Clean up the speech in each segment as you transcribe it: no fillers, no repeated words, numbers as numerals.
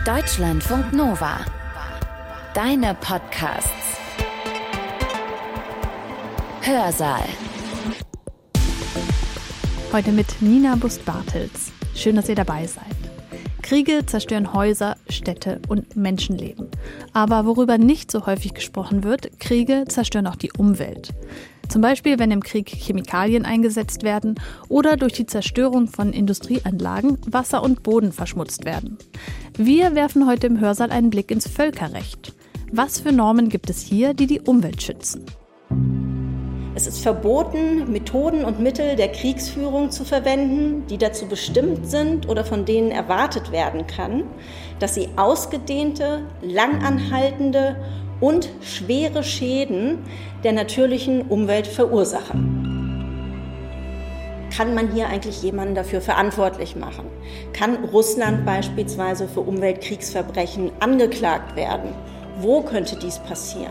Deutschlandfunk Nova. Deine Podcasts. Hörsaal. Heute mit Nina Bust-Bartels. Schön, dass ihr dabei seid. Kriege zerstören Häuser, Städte und Menschenleben. Aber worüber nicht so häufig gesprochen wird, Kriege zerstören auch die Umwelt. Zum Beispiel, wenn im Krieg Chemikalien eingesetzt werden oder durch die Zerstörung von Industrieanlagen Wasser und Boden verschmutzt werden. Wir werfen heute im Hörsaal einen Blick ins Völkerrecht. Was für Normen gibt es hier, die die Umwelt schützen? Es ist verboten, Methoden und Mittel der Kriegsführung zu verwenden, die dazu bestimmt sind oder von denen erwartet werden kann, dass sie ausgedehnte, langanhaltende und schwere Schäden der natürlichen Umwelt verursachen. Kann man hier eigentlich jemanden dafür verantwortlich machen? Kann Russland beispielsweise für Umweltkriegsverbrechen angeklagt werden? Wo könnte dies passieren?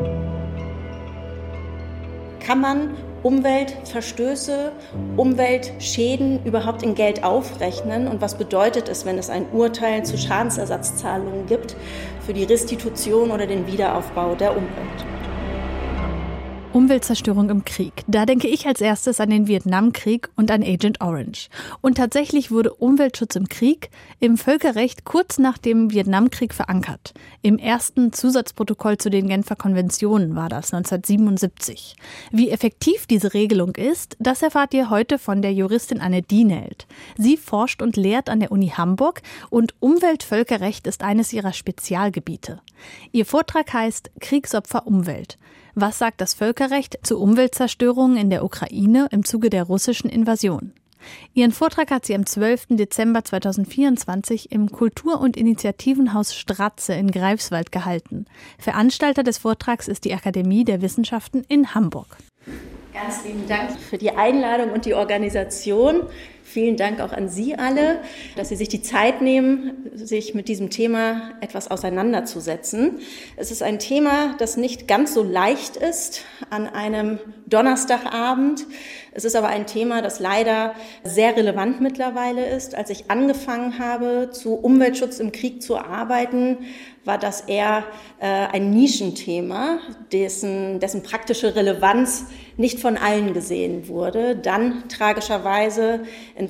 Kann man Umweltverstöße, Umweltschäden überhaupt in Geld aufrechnen? Und was bedeutet es, wenn es ein Urteil zu Schadensersatzzahlungen gibt für die Restitution oder den Wiederaufbau der Umwelt? Umweltzerstörung im Krieg. Da denke ich als erstes an den Vietnamkrieg und an Agent Orange. Und tatsächlich wurde Umweltschutz im Krieg im Völkerrecht kurz nach dem Vietnamkrieg verankert. Im ersten Zusatzprotokoll zu den Genfer Konventionen war das 1977. Wie effektiv diese Regelung ist, das erfahrt ihr heute von der Juristin Anne Dienelt. Sie forscht und lehrt an der Uni Hamburg und Umweltvölkerrecht ist eines ihrer Spezialgebiete. Ihr Vortrag heißt Kriegsopfer Umwelt. Was sagt das Völkerrecht zu Umweltzerstörungen in der Ukraine im Zuge der russischen Invasion? Ihren Vortrag hat sie am 12. Dezember 2024 im Kultur- und Initiativenhaus Stratze in Greifswald gehalten. Veranstalter des Vortrags ist die Akademie der Wissenschaften in Hamburg. Ganz lieben Dank für die Einladung und die Organisation. Vielen Dank auch an Sie alle, dass Sie sich die Zeit nehmen, sich mit diesem Thema etwas auseinanderzusetzen. Es ist ein Thema, das nicht ganz so leicht ist an einem Donnerstagabend. Es ist aber ein Thema, das leider sehr relevant mittlerweile ist. Als ich angefangen habe, zu Umweltschutz im Krieg zu arbeiten, war das eher ein Nischenthema, dessen praktische Relevanz nicht von allen gesehen wurde. Dann tragischerweise in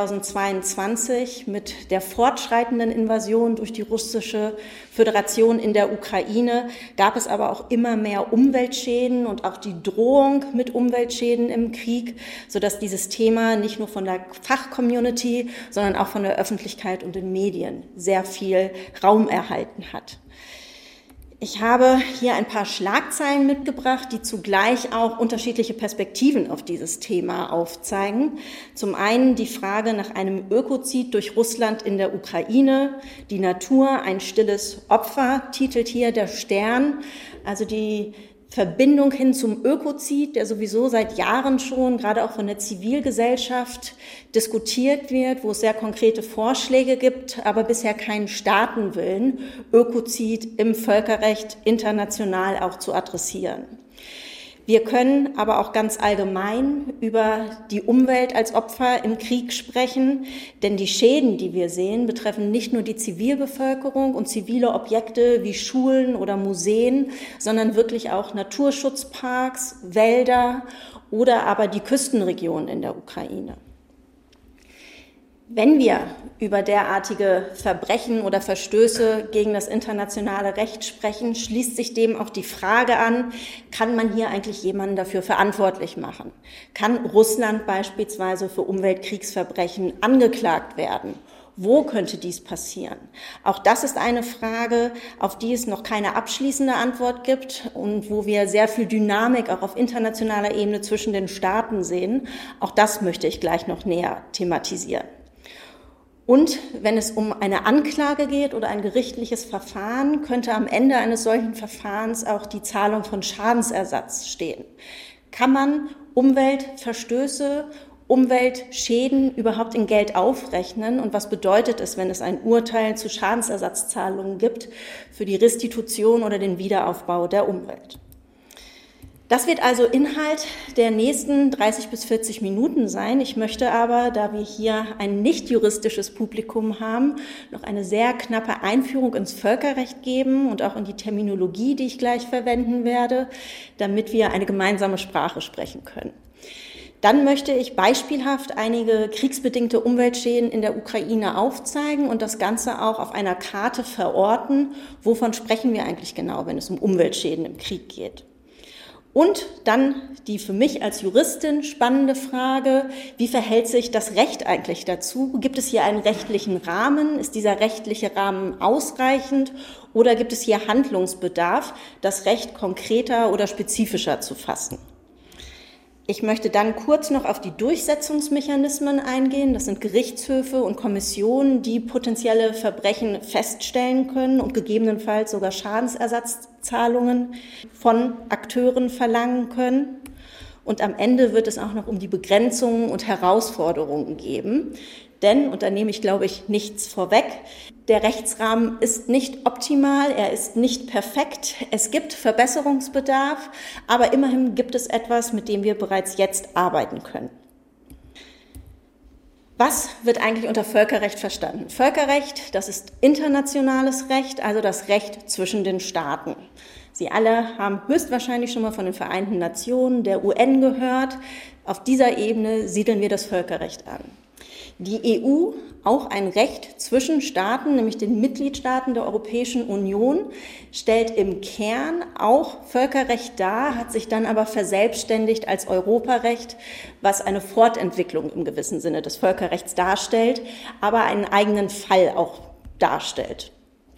2022 mit der fortschreitenden Invasion durch die russische Föderation in der Ukraine gab es aber auch immer mehr Umweltschäden und auch die Drohung mit Umweltschäden im Krieg, sodass dieses Thema nicht nur von der Fachcommunity, sondern auch von der Öffentlichkeit und den Medien sehr viel Raum erhalten hat. Ich habe hier ein paar Schlagzeilen mitgebracht, die zugleich auch unterschiedliche Perspektiven auf dieses Thema aufzeigen. Zum einen die Frage nach einem Ökozid durch Russland in der Ukraine. Die Natur, ein stilles Opfer, titelt hier der Stern. Also die Verbindung hin zum Ökozid, der sowieso seit Jahren schon, gerade auch von der Zivilgesellschaft, diskutiert wird, wo es sehr konkrete Vorschläge gibt, aber bisher keinen Staatenwillen, Ökozid im Völkerrecht international auch zu adressieren. Wir können aber auch ganz allgemein über die Umwelt als Opfer im Krieg sprechen, denn die Schäden, die wir sehen, betreffen nicht nur die Zivilbevölkerung und zivile Objekte wie Schulen oder Museen, sondern wirklich auch Naturschutzparks, Wälder oder aber die Küstenregionen in der Ukraine. Wenn wir über derartige Verbrechen oder Verstöße gegen das internationale Recht sprechen, schließt sich dem auch die Frage an, kann man hier eigentlich jemanden dafür verantwortlich machen? Kann Russland beispielsweise für Umweltkriegsverbrechen angeklagt werden? Wo könnte dies passieren? Auch das ist eine Frage, auf die es noch keine abschließende Antwort gibt und wo wir sehr viel Dynamik auch auf internationaler Ebene zwischen den Staaten sehen. Auch das möchte ich gleich noch näher thematisieren. Und wenn es um eine Anklage geht oder ein gerichtliches Verfahren, könnte am Ende eines solchen Verfahrens auch die Zahlung von Schadensersatz stehen. Kann man Umweltverstöße, Umweltschäden überhaupt in Geld aufrechnen? Und was bedeutet es, wenn es ein Urteil zu Schadensersatzzahlungen gibt für die Restitution oder den Wiederaufbau der Umwelt? Das wird also Inhalt der nächsten 30 bis 40 Minuten sein. Ich möchte aber, da wir hier ein nicht juristisches Publikum haben, noch eine sehr knappe Einführung ins Völkerrecht geben und auch in die Terminologie, die ich gleich verwenden werde, damit wir eine gemeinsame Sprache sprechen können. Dann möchte ich beispielhaft einige kriegsbedingte Umweltschäden in der Ukraine aufzeigen und das Ganze auch auf einer Karte verorten. Wovon sprechen wir eigentlich genau, wenn es um Umweltschäden im Krieg geht? Und dann die für mich als Juristin spannende Frage, wie verhält sich das Recht eigentlich dazu? Gibt es hier einen rechtlichen Rahmen? Ist dieser rechtliche Rahmen ausreichend? Oder gibt es hier Handlungsbedarf, das Recht konkreter oder spezifischer zu fassen? Ich möchte dann kurz noch auf die Durchsetzungsmechanismen eingehen. Das sind Gerichtshöfe und Kommissionen, die potenzielle Verbrechen feststellen können und gegebenenfalls sogar Schadensersatzzahlungen von Akteuren verlangen können. Und am Ende wird es auch noch um die Begrenzungen und Herausforderungen gehen. Denn, und da nehme ich, glaube ich, nichts vorweg, der Rechtsrahmen ist nicht optimal, er ist nicht perfekt, es gibt Verbesserungsbedarf, aber immerhin gibt es etwas, mit dem wir bereits jetzt arbeiten können. Was wird eigentlich unter Völkerrecht verstanden? Völkerrecht, das ist internationales Recht, also das Recht zwischen den Staaten. Sie alle haben höchstwahrscheinlich schon mal von den Vereinten Nationen, der UN gehört. Auf dieser Ebene siedeln wir das Völkerrecht an. Die EU, auch ein Recht zwischen Staaten, nämlich den Mitgliedstaaten der Europäischen Union, stellt im Kern auch Völkerrecht dar, hat sich dann aber verselbstständigt als Europarecht, was eine Fortentwicklung im gewissen Sinne des Völkerrechts darstellt, aber einen eigenen Fall auch darstellt.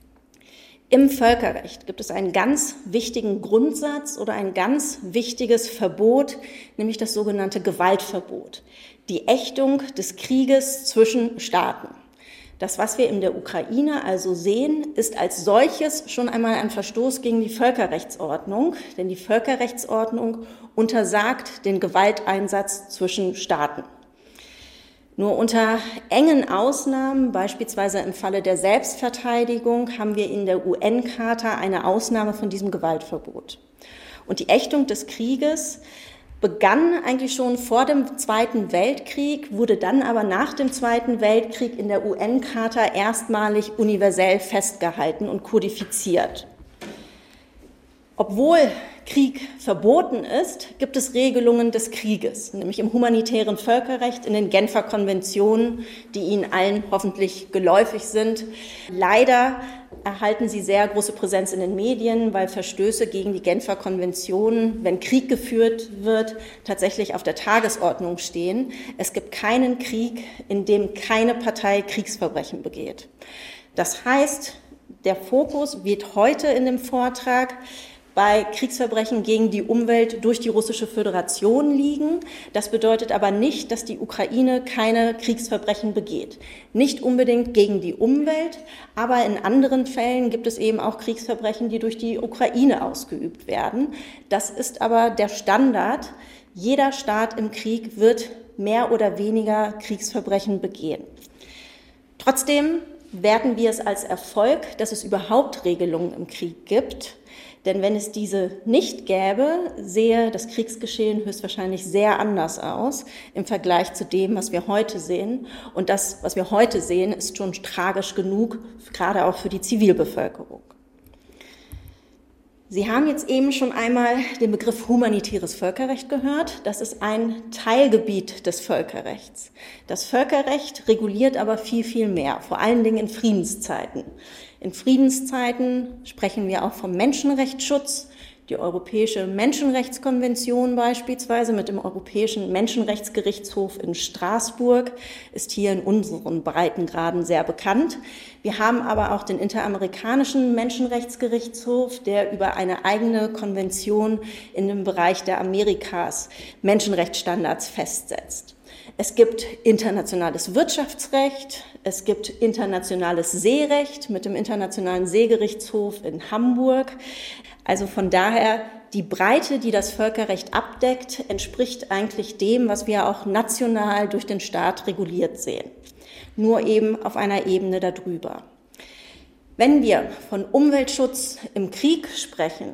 Im Völkerrecht gibt es einen ganz wichtigen Grundsatz oder ein ganz wichtiges Verbot, nämlich das sogenannte Gewaltverbot. Die Ächtung des Krieges zwischen Staaten. Das, was wir in der Ukraine also sehen, ist als solches schon einmal ein Verstoß gegen die Völkerrechtsordnung, denn die Völkerrechtsordnung untersagt den Gewalteinsatz zwischen Staaten. Nur unter engen Ausnahmen, beispielsweise im Falle der Selbstverteidigung, haben wir in der UN-Charta eine Ausnahme von diesem Gewaltverbot. Und die Ächtung des Krieges begann eigentlich schon vor dem Zweiten Weltkrieg, wurde dann aber nach dem Zweiten Weltkrieg in der UN-Charta erstmalig universell festgehalten und kodifiziert. Obwohl Krieg verboten ist, gibt es Regelungen des Krieges, nämlich im humanitären Völkerrecht, in den Genfer Konventionen, die Ihnen allen hoffentlich geläufig sind. Leider erhalten sie sehr große Präsenz in den Medien, weil Verstöße gegen die Genfer Konventionen, wenn Krieg geführt wird, tatsächlich auf der Tagesordnung stehen. Es gibt keinen Krieg, in dem keine Partei Kriegsverbrechen begeht. Das heißt, der Fokus wird heute in dem Vortrag bei Kriegsverbrechen gegen die Umwelt durch die Russische Föderation liegen. Das bedeutet aber nicht, dass die Ukraine keine Kriegsverbrechen begeht. Nicht unbedingt gegen die Umwelt, aber in anderen Fällen gibt es eben auch Kriegsverbrechen, die durch die Ukraine ausgeübt werden. Das ist aber der Standard. Jeder Staat im Krieg wird mehr oder weniger Kriegsverbrechen begehen. Trotzdem werten wir es als Erfolg, dass es überhaupt Regelungen im Krieg gibt. Denn wenn es diese nicht gäbe, sähe das Kriegsgeschehen höchstwahrscheinlich sehr anders aus im Vergleich zu dem, was wir heute sehen. Und das, was wir heute sehen, ist schon tragisch genug, gerade auch für die Zivilbevölkerung. Sie haben jetzt eben schon einmal den Begriff humanitäres Völkerrecht gehört. Das ist ein Teilgebiet des Völkerrechts. Das Völkerrecht reguliert aber viel, viel mehr, vor allen Dingen in Friedenszeiten. In Friedenszeiten sprechen wir auch vom Menschenrechtsschutz. Die Europäische Menschenrechtskonvention beispielsweise mit dem Europäischen Menschenrechtsgerichtshof in Straßburg ist hier in unseren Breitengraden sehr bekannt. Wir haben aber auch den Interamerikanischen Menschenrechtsgerichtshof, der über eine eigene Konvention in dem Bereich der Amerikas Menschenrechtsstandards festsetzt. Es gibt internationales Wirtschaftsrecht, es gibt internationales Seerecht mit dem Internationalen Seegerichtshof in Hamburg. Also von daher, die Breite, die das Völkerrecht abdeckt, entspricht eigentlich dem, was wir auch national durch den Staat reguliert sehen. Nur eben auf einer Ebene darüber. Wenn wir von Umweltschutz im Krieg sprechen,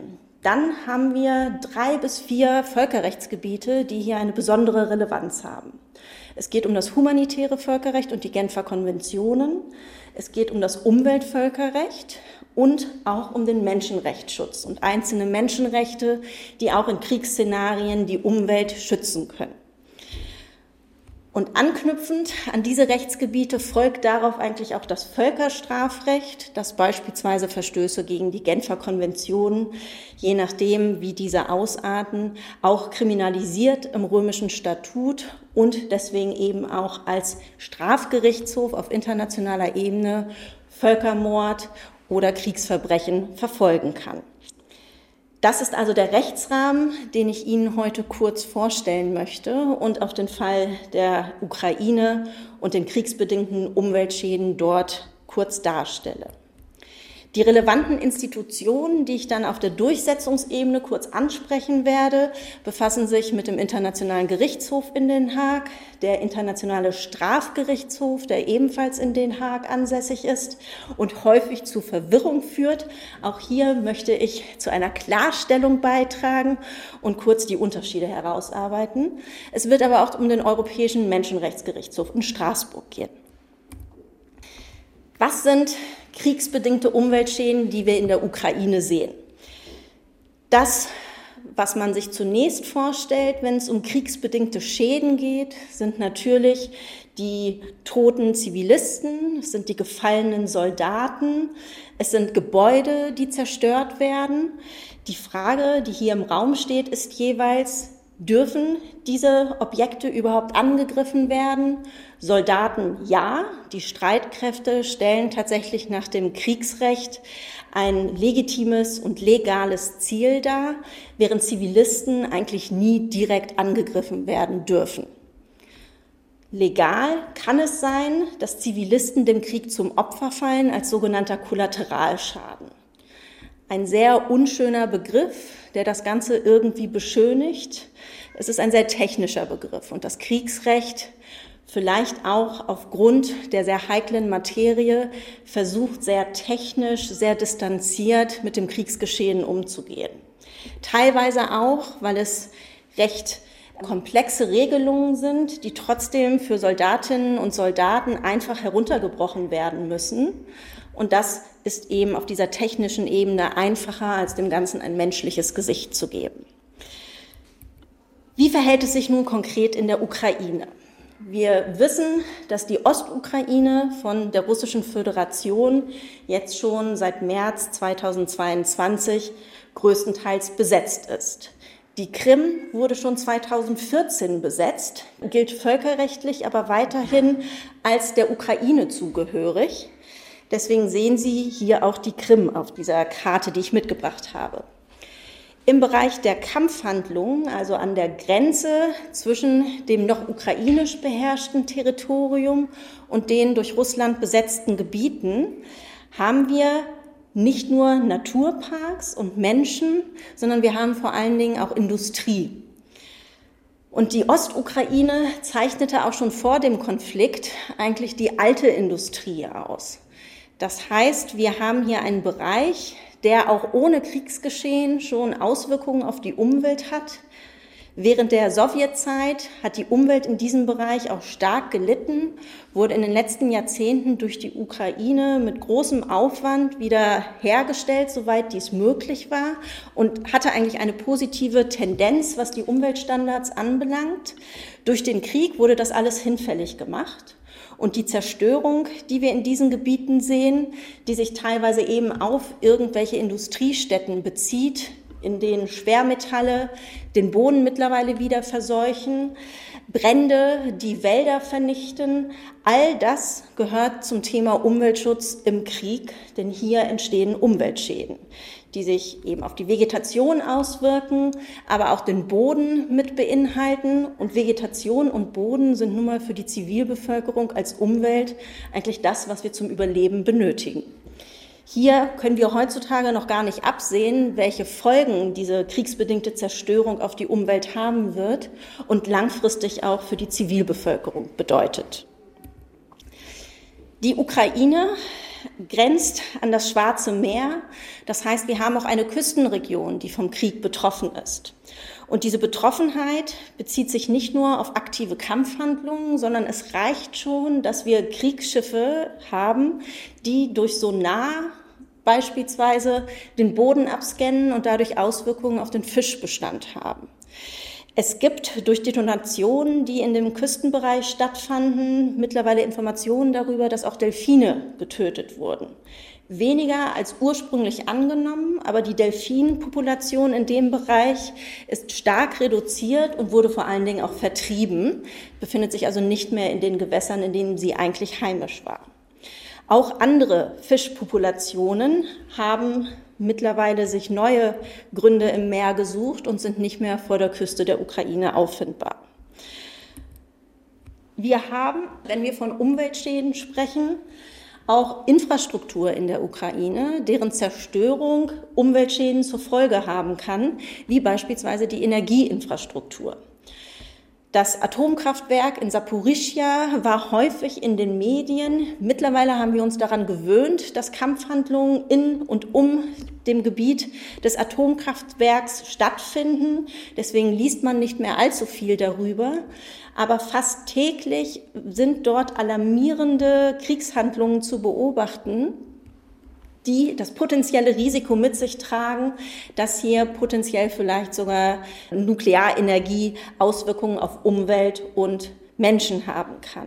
dann haben wir 3 bis 4 Völkerrechtsgebiete, die hier eine besondere Relevanz haben. Es geht um das humanitäre Völkerrecht und die Genfer Konventionen. Es geht um das Umweltvölkerrecht und auch um den Menschenrechtsschutz und einzelne Menschenrechte, die auch in Kriegsszenarien die Umwelt schützen können. Und anknüpfend an diese Rechtsgebiete folgt darauf eigentlich auch das Völkerstrafrecht, das beispielsweise Verstöße gegen die Genfer Konventionen, je nachdem, wie diese ausarten, auch kriminalisiert im römischen Statut und deswegen eben auch als Strafgerichtshof auf internationaler Ebene Völkermord oder Kriegsverbrechen verfolgen kann. Das ist also der Rechtsrahmen, den ich Ihnen heute kurz vorstellen möchte und auf den Fall der Ukraine und den kriegsbedingten Umweltschäden dort kurz darstelle. Die relevanten Institutionen, die ich dann auf der Durchsetzungsebene kurz ansprechen werde, befassen sich mit dem Internationalen Gerichtshof in Den Haag, der Internationale Strafgerichtshof, der ebenfalls in Den Haag ansässig ist und häufig zu Verwirrung führt. Auch hier möchte ich zu einer Klarstellung beitragen und kurz die Unterschiede herausarbeiten. Es wird aber auch um den Europäischen Menschenrechtsgerichtshof in Straßburg gehen. Was sind kriegsbedingte Umweltschäden, die wir in der Ukraine sehen? Das, was man sich zunächst vorstellt, wenn es um kriegsbedingte Schäden geht, sind natürlich die toten Zivilisten, es sind die gefallenen Soldaten, es sind Gebäude, die zerstört werden. Die Frage, die hier im Raum steht, ist jeweils: Dürfen diese Objekte überhaupt angegriffen werden? Soldaten ja. Die Streitkräfte stellen tatsächlich nach dem Kriegsrecht ein legitimes und legales Ziel dar, während Zivilisten eigentlich nie direkt angegriffen werden dürfen. Legal kann es sein, dass Zivilisten dem Krieg zum Opfer fallen als sogenannter Kollateralschaden. Ein sehr unschöner Begriff, der das Ganze irgendwie beschönigt. Es ist ein sehr technischer Begriff und das Kriegsrecht, vielleicht auch aufgrund der sehr heiklen Materie, versucht sehr technisch, sehr distanziert mit dem Kriegsgeschehen umzugehen. Teilweise auch, weil es recht komplexe Regelungen sind, die trotzdem für Soldatinnen und Soldaten einfach heruntergebrochen werden müssen. Und das ist eben auf dieser technischen Ebene einfacher, als dem Ganzen ein menschliches Gesicht zu geben. Wie verhält es sich nun konkret in der Ukraine? Wir wissen, dass die Ostukraine von der Russischen Föderation jetzt schon seit März 2022 größtenteils besetzt ist. Die Krim wurde schon 2014 besetzt, gilt völkerrechtlich aber weiterhin als der Ukraine zugehörig. Deswegen sehen Sie hier auch die Krim auf dieser Karte, die ich mitgebracht habe. Im Bereich der Kampfhandlungen, also an der Grenze zwischen dem noch ukrainisch beherrschten Territorium und den durch Russland besetzten Gebieten, haben wir nicht nur Naturparks und Menschen, sondern wir haben vor allen Dingen auch Industrie. Und die Ostukraine zeichnete auch schon vor dem Konflikt eigentlich die alte Industrie aus. Das heißt, wir haben hier einen Bereich, der auch ohne Kriegsgeschehen schon Auswirkungen auf die Umwelt hat. Während der Sowjetzeit hat die Umwelt in diesem Bereich auch stark gelitten, wurde in den letzten Jahrzehnten durch die Ukraine mit großem Aufwand wieder hergestellt, soweit dies möglich war, und hatte eigentlich eine positive Tendenz, was die Umweltstandards anbelangt. Durch den Krieg wurde das alles hinfällig gemacht. Und die Zerstörung, die wir in diesen Gebieten sehen, die sich teilweise eben auf irgendwelche Industriestätten bezieht, in denen Schwermetalle den Boden mittlerweile wieder verseuchen, Brände, die Wälder vernichten, all das gehört zum Thema Umweltschutz im Krieg, denn hier entstehen Umweltschäden, die sich eben auf die Vegetation auswirken, aber auch den Boden mit beinhalten. Und Vegetation und Boden sind nun mal für die Zivilbevölkerung als Umwelt eigentlich das, was wir zum Überleben benötigen. Hier können wir heutzutage noch gar nicht absehen, welche Folgen diese kriegsbedingte Zerstörung auf die Umwelt haben wird und langfristig auch für die Zivilbevölkerung bedeutet. Die Ukraine grenzt an das Schwarze Meer. Das heißt, wir haben auch eine Küstenregion, die vom Krieg betroffen ist. Und diese Betroffenheit bezieht sich nicht nur auf aktive Kampfhandlungen, sondern es reicht schon, dass wir Kriegsschiffe haben, die durch Sonar beispielsweise den Boden abscannen und dadurch Auswirkungen auf den Fischbestand haben. Es gibt durch Detonationen, die in dem Küstenbereich stattfanden, mittlerweile Informationen darüber, dass auch Delfine getötet wurden. Weniger als ursprünglich angenommen, aber die Delfinpopulation in dem Bereich ist stark reduziert und wurde vor allen Dingen auch vertrieben, befindet sich also nicht mehr in den Gewässern, in denen sie eigentlich heimisch war. Auch andere Fischpopulationen haben mittlerweile sich neue Gründe im Meer gesucht und sind nicht mehr vor der Küste der Ukraine auffindbar. Wir haben, wenn wir von Umweltschäden sprechen, auch Infrastruktur in der Ukraine, deren Zerstörung Umweltschäden zur Folge haben kann, wie beispielsweise die Energieinfrastruktur. Das Atomkraftwerk in Saporischschja war häufig in den Medien. Mittlerweile haben wir uns daran gewöhnt, dass Kampfhandlungen in und um dem Gebiet des Atomkraftwerks stattfinden. Deswegen liest man nicht mehr allzu viel darüber. Aber fast täglich sind dort alarmierende Kriegshandlungen zu beobachten, die das potenzielle Risiko mit sich tragen, dass hier potenziell vielleicht sogar Nuklearenergie Auswirkungen auf Umwelt und Menschen haben kann.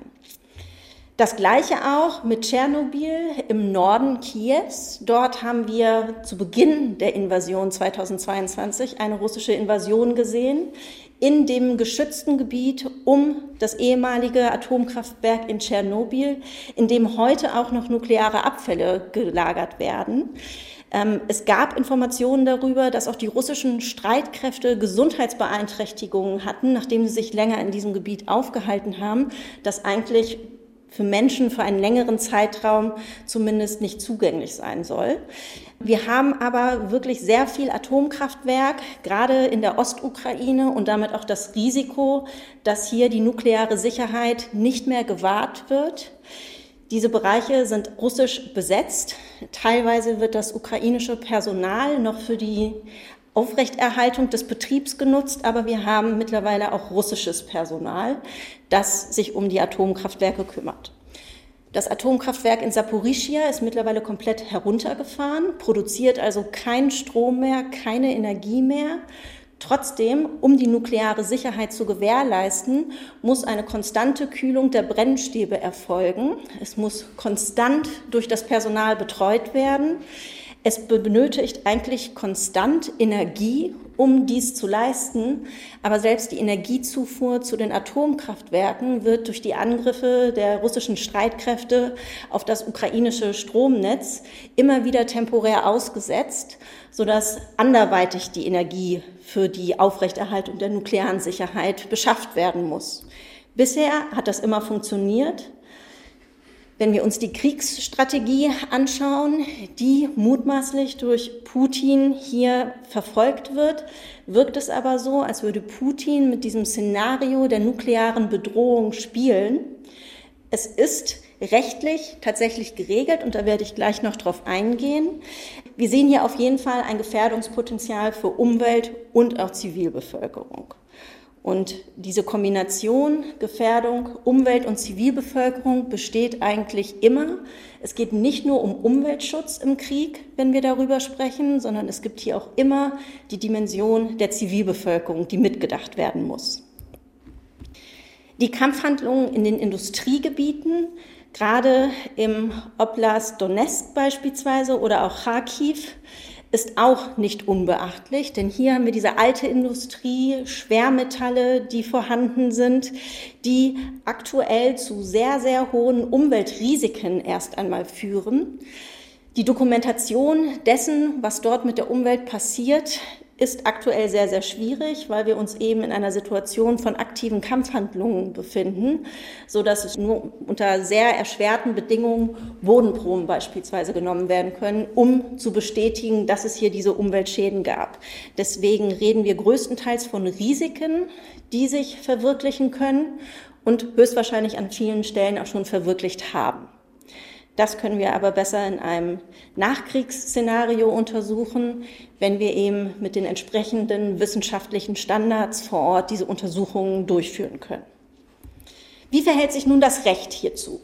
Das Gleiche auch mit Tschernobyl im Norden Kiews. Dort haben wir zu Beginn der Invasion 2022 eine russische Invasion gesehen in dem geschützten Gebiet um das ehemalige Atomkraftwerk in Tschernobyl, in dem heute auch noch nukleare Abfälle gelagert werden. Es gab Informationen darüber, dass auch die russischen Streitkräfte Gesundheitsbeeinträchtigungen hatten, nachdem sie sich länger in diesem Gebiet aufgehalten haben, das eigentlich für Menschen für einen längeren Zeitraum zumindest nicht zugänglich sein soll. Wir haben aber wirklich sehr viel Atomkraftwerk, gerade in der Ostukraine, und damit auch das Risiko, dass hier die nukleare Sicherheit nicht mehr gewahrt wird. Diese Bereiche sind russisch besetzt. Teilweise wird das ukrainische Personal noch für die Aufrechterhaltung des Betriebs genutzt, aber wir haben mittlerweile auch russisches Personal, das sich um die Atomkraftwerke kümmert. Das Atomkraftwerk in Saporischschja ist mittlerweile komplett heruntergefahren, produziert also keinen Strom mehr, keine Energie mehr. Trotzdem, um die nukleare Sicherheit zu gewährleisten, muss eine konstante Kühlung der Brennstäbe erfolgen. Es muss konstant durch das Personal betreut werden. Es benötigt eigentlich konstant Energie, um dies zu leisten. Aber selbst die Energiezufuhr zu den Atomkraftwerken wird durch die Angriffe der russischen Streitkräfte auf das ukrainische Stromnetz immer wieder temporär ausgesetzt, sodass anderweitig die Energie für die Aufrechterhaltung der nuklearen Sicherheit beschafft werden muss. Bisher hat das immer funktioniert. Wenn wir uns die Kriegsstrategie anschauen, die mutmaßlich durch Putin hier verfolgt wird, wirkt es aber so, als würde Putin mit diesem Szenario der nuklearen Bedrohung spielen. Es ist rechtlich tatsächlich geregelt und da werde ich gleich noch drauf eingehen. Wir sehen hier auf jeden Fall ein Gefährdungspotenzial für Umwelt und auch Zivilbevölkerung. Und diese Kombination Gefährdung, Umwelt und Zivilbevölkerung besteht eigentlich immer. Es geht nicht nur um Umweltschutz im Krieg, wenn wir darüber sprechen, sondern es gibt hier auch immer die Dimension der Zivilbevölkerung, die mitgedacht werden muss. Die Kampfhandlungen in den Industriegebieten, gerade im Oblast Donezk beispielsweise oder auch Kharkiv, ist auch nicht unbeachtlich, denn hier haben wir diese alte Industrie, Schwermetalle, die vorhanden sind, die aktuell zu sehr, sehr hohen Umweltrisiken erst einmal führen. Die Dokumentation dessen, was dort mit der Umwelt passiert, ist aktuell sehr, sehr schwierig, weil wir uns eben in einer Situation von aktiven Kampfhandlungen befinden, so dass es nur unter sehr erschwerten Bedingungen Bodenproben beispielsweise genommen werden können, um zu bestätigen, dass es hier diese Umweltschäden gab. Deswegen reden wir größtenteils von Risiken, die sich verwirklichen können und höchstwahrscheinlich an vielen Stellen auch schon verwirklicht haben. Das können wir aber besser in einem Nachkriegsszenario untersuchen, wenn wir eben mit den entsprechenden wissenschaftlichen Standards vor Ort diese Untersuchungen durchführen können. Wie verhält sich nun das Recht hierzu?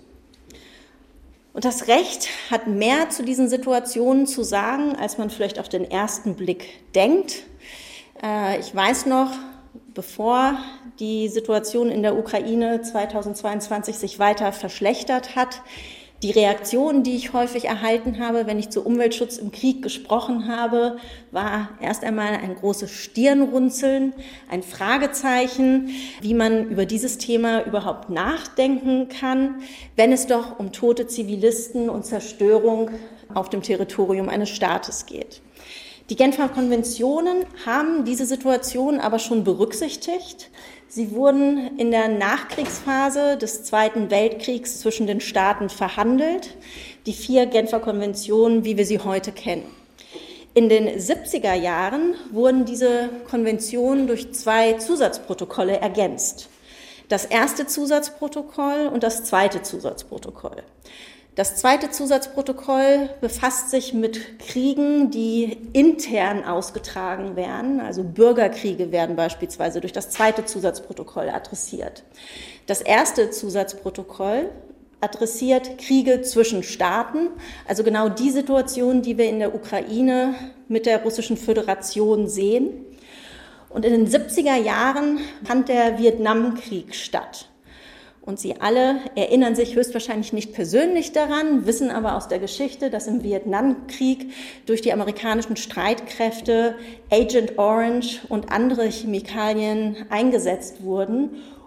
Und das Recht hat mehr zu diesen Situationen zu sagen, als man vielleicht auf den ersten Blick denkt. Ich weiß noch, bevor die Situation in der Ukraine 2022 sich weiter verschlechtert hat, die Reaktion, die ich häufig erhalten habe, wenn ich zu Umweltschutz im Krieg gesprochen habe, war erst einmal ein großes Stirnrunzeln, ein Fragezeichen, wie man über dieses Thema überhaupt nachdenken kann, wenn es doch um tote Zivilisten und Zerstörung auf dem Territorium eines Staates geht. Die Genfer Konventionen haben diese Situation aber schon berücksichtigt. Sie wurden in der Nachkriegsphase des Zweiten Weltkriegs zwischen den Staaten verhandelt, die 4 Genfer Konventionen, wie wir sie heute kennen. In den 70er Jahren wurden diese Konventionen durch 2 Zusatzprotokolle ergänzt. Das erste Zusatzprotokoll und das zweite Zusatzprotokoll. Das zweite Zusatzprotokoll befasst sich mit Kriegen, die intern ausgetragen werden. Also Bürgerkriege werden beispielsweise durch das zweite Zusatzprotokoll adressiert. Das erste Zusatzprotokoll adressiert Kriege zwischen Staaten, also genau die Situation, die wir in der Ukraine mit der Russischen Föderation sehen. Und in den 70er Jahren fand der Vietnamkrieg statt. Und Sie alle erinnern sich höchstwahrscheinlich nicht persönlich daran, wissen aber aus der Geschichte, dass im Vietnamkrieg durch die amerikanischen Streitkräfte Agent Orange und andere Chemikalien eingesetzt wurden,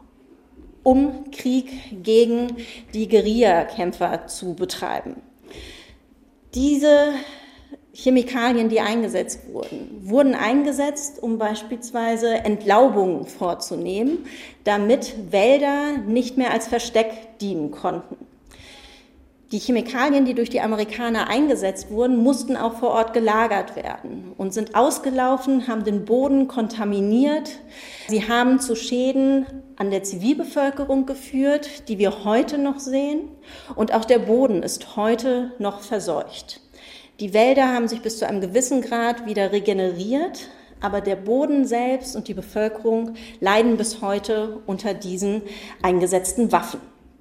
um Krieg gegen die Guerillakämpfer zu betreiben. Diese Chemikalien, die eingesetzt wurden eingesetzt, um beispielsweise Entlaubungen vorzunehmen, damit Wälder nicht mehr als Versteck dienen konnten. Die Chemikalien, die durch die Amerikaner eingesetzt wurden, mussten auch vor Ort gelagert werden und sind ausgelaufen, haben den Boden kontaminiert. Sie haben zu Schäden an der Zivilbevölkerung geführt, die wir heute noch sehen. Und auch der Boden ist heute noch verseucht. Die Wälder haben sich bis zu einem gewissen Grad wieder regeneriert, aber der Boden selbst und die Bevölkerung leiden bis heute unter diesen eingesetzten Waffen.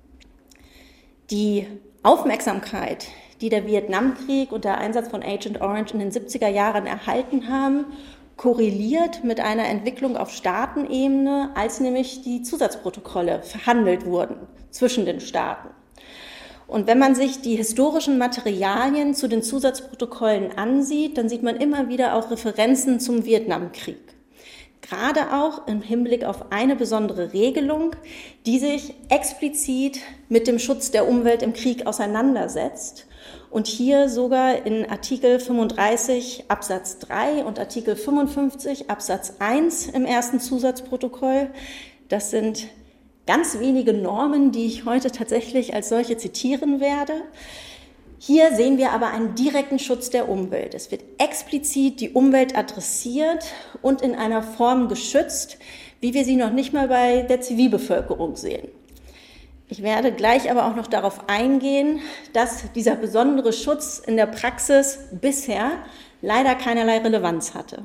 Die Aufmerksamkeit, die der Vietnamkrieg und der Einsatz von Agent Orange in den 70er Jahren erhalten haben, korreliert mit einer Entwicklung auf Staatenebene, als nämlich die Zusatzprotokolle verhandelt wurden zwischen den Staaten. Und wenn man sich die historischen Materialien zu den Zusatzprotokollen ansieht, dann sieht man immer wieder auch Referenzen zum Vietnamkrieg. Gerade auch im Hinblick auf eine besondere Regelung, die sich explizit mit dem Schutz der Umwelt im Krieg auseinandersetzt und hier sogar in Artikel 35 Absatz 3 und Artikel 55 Absatz 1 im ersten Zusatzprotokoll, das sind ganz wenige Normen, die ich heute tatsächlich als solche zitieren werde. Hier sehen wir aber einen direkten Schutz der Umwelt. Es wird explizit die Umwelt adressiert und in einer Form geschützt, wie wir sie noch nicht mal bei der Zivilbevölkerung sehen. Ich werde gleich aber auch noch darauf eingehen, dass dieser besondere Schutz in der Praxis bisher leider keinerlei Relevanz hatte.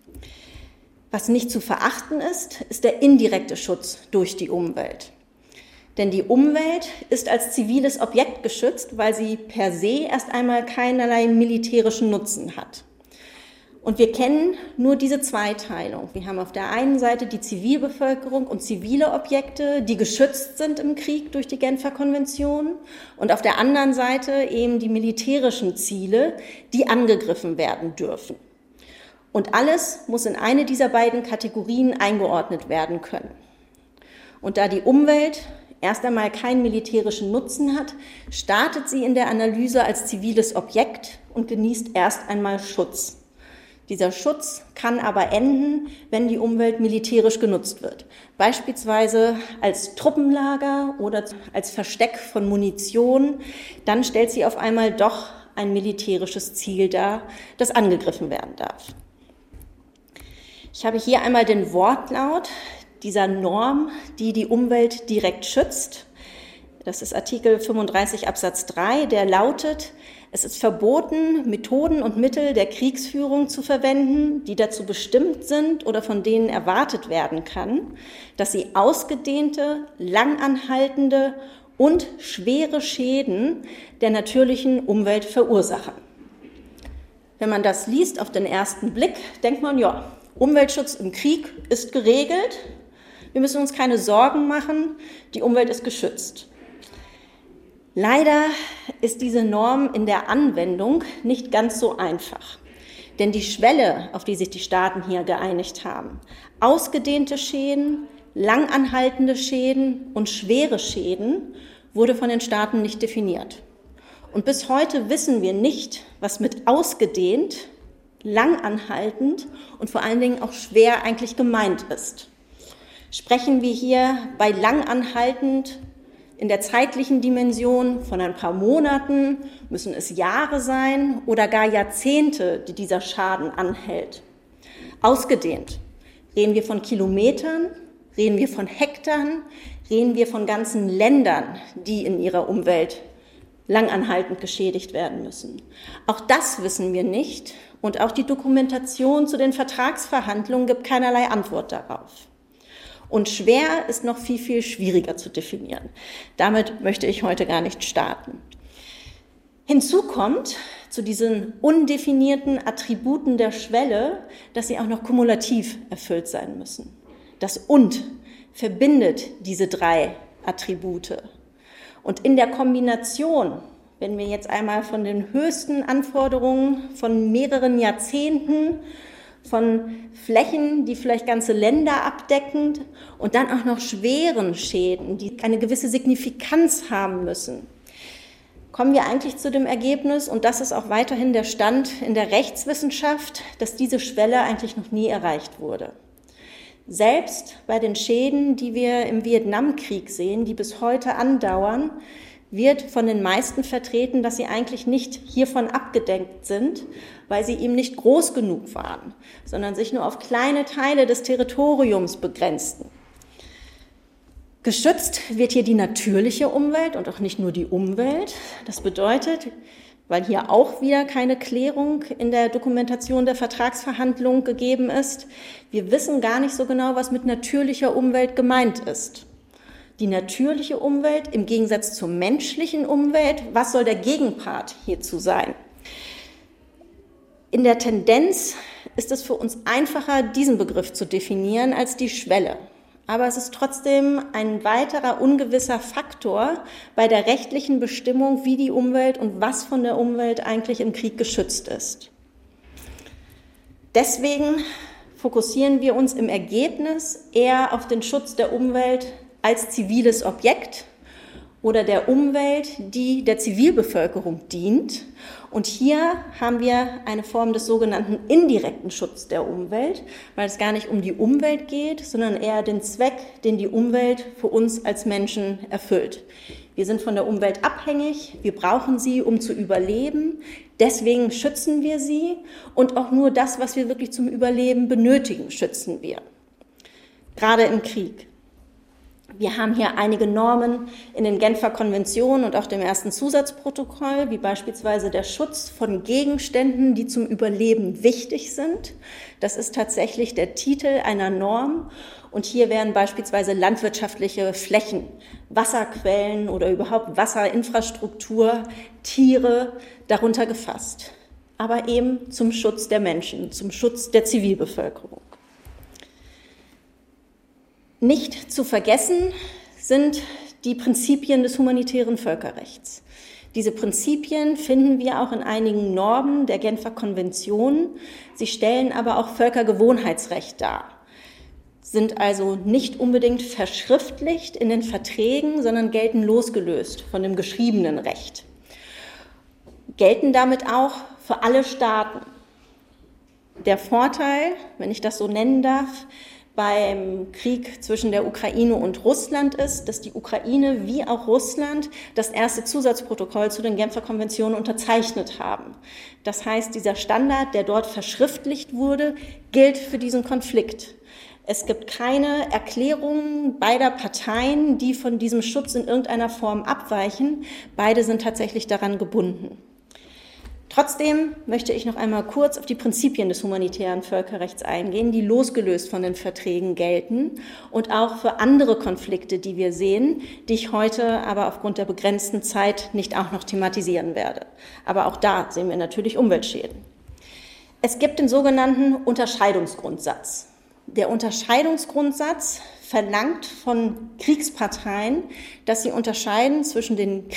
Was nicht zu verachten ist, ist der indirekte Schutz durch die Umwelt. Denn die Umwelt ist als ziviles Objekt geschützt, weil sie per se erst einmal keinerlei militärischen Nutzen hat. Und wir kennen nur diese Zweiteilung. Wir haben auf der einen Seite die Zivilbevölkerung und zivile Objekte, die geschützt sind im Krieg durch die Genfer Konvention, und auf der anderen Seite eben die militärischen Ziele, die angegriffen werden dürfen. Und alles muss in eine dieser beiden Kategorien eingeordnet werden können. Und da die Umwelt erst einmal keinen militärischen Nutzen hat, startet sie in der Analyse als ziviles Objekt und genießt erst einmal Schutz. Dieser Schutz kann aber enden, wenn die Umwelt militärisch genutzt wird. Beispielsweise als Truppenlager oder als Versteck von Munition. Dann stellt sie auf einmal doch ein militärisches Ziel dar, das angegriffen werden darf. Ich habe hier einmal den Wortlaut dieser Norm, die die Umwelt direkt schützt. Das ist Artikel 35 Absatz 3, der lautet: Es ist verboten, Methoden und Mittel der Kriegsführung zu verwenden, die dazu bestimmt sind oder von denen erwartet werden kann, dass sie ausgedehnte, langanhaltende und schwere Schäden der natürlichen Umwelt verursachen. Wenn man das liest auf den ersten Blick, denkt man, ja, Umweltschutz im Krieg ist geregelt, wir müssen uns keine Sorgen machen, die Umwelt ist geschützt. Leider ist diese Norm in der Anwendung nicht ganz so einfach. Denn die Schwelle, auf die sich die Staaten hier geeinigt haben, ausgedehnte Schäden, langanhaltende Schäden und schwere Schäden, wurde von den Staaten nicht definiert. Und bis heute wissen wir nicht, was mit ausgedehnt, langanhaltend und vor allen Dingen auch schwer eigentlich gemeint ist. Sprechen wir hier bei langanhaltend in der zeitlichen Dimension von ein paar Monaten, müssen es Jahre sein oder gar Jahrzehnte, die dieser Schaden anhält. Ausgedehnt, reden wir von Kilometern, reden wir von Hektar, reden wir von ganzen Ländern, die in ihrer Umwelt langanhaltend geschädigt werden müssen. Auch das wissen wir nicht und auch die Dokumentation zu den Vertragsverhandlungen gibt keinerlei Antwort darauf. Und schwer ist noch viel, viel schwieriger zu definieren. Damit möchte ich heute gar nicht starten. Hinzu kommt zu diesen undefinierten Attributen der Schwelle, dass sie auch noch kumulativ erfüllt sein müssen. Das "und" verbindet diese 3 Attribute. Und in der Kombination, wenn wir jetzt einmal von den höchsten Anforderungen von mehreren Jahrzehnten, von Flächen, die vielleicht ganze Länder abdecken und dann auch noch schweren Schäden, die eine gewisse Signifikanz haben müssen, kommen wir eigentlich zu dem Ergebnis, und das ist auch weiterhin der Stand in der Rechtswissenschaft, dass diese Schwelle eigentlich noch nie erreicht wurde. Selbst bei den Schäden, die wir im Vietnamkrieg sehen, die bis heute andauern, wird von den meisten vertreten, dass sie eigentlich nicht hiervon abgedeckt sind, weil sie ihm nicht groß genug waren, sondern sich nur auf kleine Teile des Territoriums begrenzten. Geschützt wird hier die natürliche Umwelt und auch nicht nur die Umwelt. Das bedeutet, weil hier auch wieder keine Klärung in der Dokumentation der Vertragsverhandlungen gegeben ist, wir wissen gar nicht so genau, was mit natürlicher Umwelt gemeint ist. Die natürliche Umwelt im Gegensatz zur menschlichen Umwelt, was soll der Gegenpart hierzu sein? In der Tendenz ist es für uns einfacher, diesen Begriff zu definieren als die Schwelle. Aber es ist trotzdem ein weiterer ungewisser Faktor bei der rechtlichen Bestimmung, wie die Umwelt und was von der Umwelt eigentlich im Krieg geschützt ist. Deswegen fokussieren wir uns im Ergebnis eher auf den Schutz der Umwelt als ziviles Objekt oder der Umwelt, die der Zivilbevölkerung dient. Und hier haben wir eine Form des sogenannten indirekten Schutzes der Umwelt, weil es gar nicht um die Umwelt geht, sondern eher den Zweck, den die Umwelt für uns als Menschen erfüllt. Wir sind von der Umwelt abhängig, wir brauchen sie, um zu überleben. Deswegen schützen wir sie und auch nur das, was wir wirklich zum Überleben benötigen, schützen wir. Gerade im Krieg. Wir haben hier einige Normen in den Genfer Konventionen und auch dem ersten Zusatzprotokoll, wie beispielsweise der Schutz von Gegenständen, die zum Überleben wichtig sind. Das ist tatsächlich der Titel einer Norm. Und hier werden beispielsweise landwirtschaftliche Flächen, Wasserquellen oder überhaupt Wasserinfrastruktur, Tiere darunter gefasst. Aber eben zum Schutz der Menschen, zum Schutz der Zivilbevölkerung. Nicht zu vergessen sind die Prinzipien des humanitären Völkerrechts. Diese Prinzipien finden wir auch in einigen Normen der Genfer Konvention. Sie stellen aber auch Völkergewohnheitsrecht dar, sind also nicht unbedingt verschriftlicht in den Verträgen, sondern gelten losgelöst von dem geschriebenen Recht. Gelten damit auch für alle Staaten. Der Vorteil, wenn ich das so nennen darf, beim Krieg zwischen der Ukraine und Russland ist, dass die Ukraine wie auch Russland das erste Zusatzprotokoll zu den Genfer Konventionen unterzeichnet haben. Das heißt, dieser Standard, der dort verschriftlicht wurde, gilt für diesen Konflikt. Es gibt keine Erklärungen beider Parteien, die von diesem Schutz in irgendeiner Form abweichen. Beide sind tatsächlich daran gebunden. Trotzdem möchte ich noch einmal kurz auf die Prinzipien des humanitären Völkerrechts eingehen, die losgelöst von den Verträgen gelten und auch für andere Konflikte, die wir sehen, die ich heute aber aufgrund der begrenzten Zeit nicht auch noch thematisieren werde. Aber auch da sehen wir natürlich Umweltschäden. Es gibt den sogenannten Unterscheidungsgrundsatz. Der Unterscheidungsgrundsatz verlangt von Kriegsparteien, dass sie unterscheiden zwischen den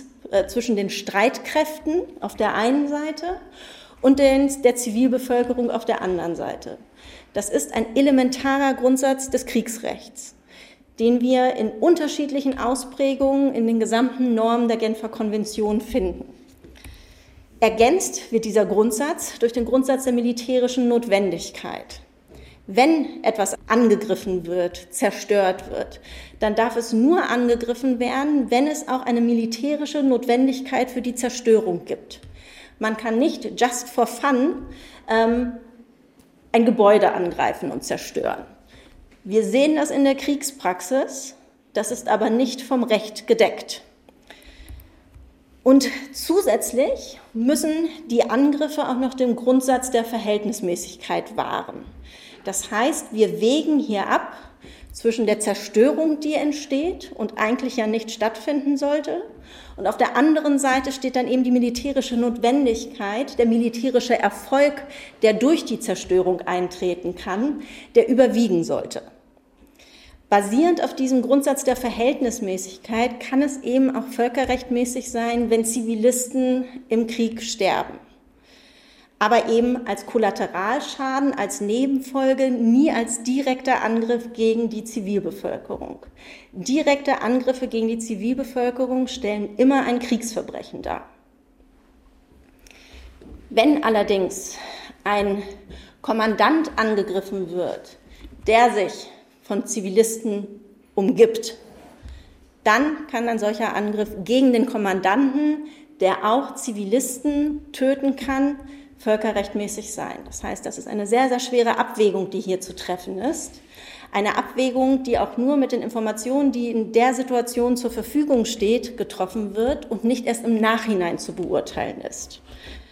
Streitkräften auf der einen Seite und der Zivilbevölkerung auf der anderen Seite. Das ist ein elementarer Grundsatz des Kriegsrechts, den wir in unterschiedlichen Ausprägungen in den gesamten Normen der Genfer Konvention finden. Ergänzt wird dieser Grundsatz durch den Grundsatz der militärischen Notwendigkeit. Wenn etwas angegriffen wird, zerstört wird, dann darf es nur angegriffen werden, wenn es auch eine militärische Notwendigkeit für die Zerstörung gibt. Man kann nicht just for fun ein Gebäude angreifen und zerstören. Wir sehen das in der Kriegspraxis, das ist aber nicht vom Recht gedeckt. Und zusätzlich müssen die Angriffe auch noch den Grundsatz der Verhältnismäßigkeit wahren. Das heißt, wir wägen hier ab zwischen der Zerstörung, die entsteht und eigentlich ja nicht stattfinden sollte. Und auf der anderen Seite steht dann eben die militärische Notwendigkeit, der militärische Erfolg, der durch die Zerstörung eintreten kann, der überwiegen sollte. Basierend auf diesem Grundsatz der Verhältnismäßigkeit kann es eben auch völkerrechtmäßig sein, wenn Zivilisten im Krieg sterben. Aber eben als Kollateralschaden, als Nebenfolge, nie als direkter Angriff gegen die Zivilbevölkerung. Direkte Angriffe gegen die Zivilbevölkerung stellen immer ein Kriegsverbrechen dar. Wenn allerdings ein Kommandant angegriffen wird, der sich von Zivilisten umgibt, dann kann ein solcher Angriff gegen den Kommandanten, der auch Zivilisten töten kann, völkerrechtmäßig sein. Das heißt, das ist eine sehr, sehr schwere Abwägung, die hier zu treffen ist. Eine Abwägung, die auch nur mit den Informationen, die in der Situation zur Verfügung steht, getroffen wird und nicht erst im Nachhinein zu beurteilen ist.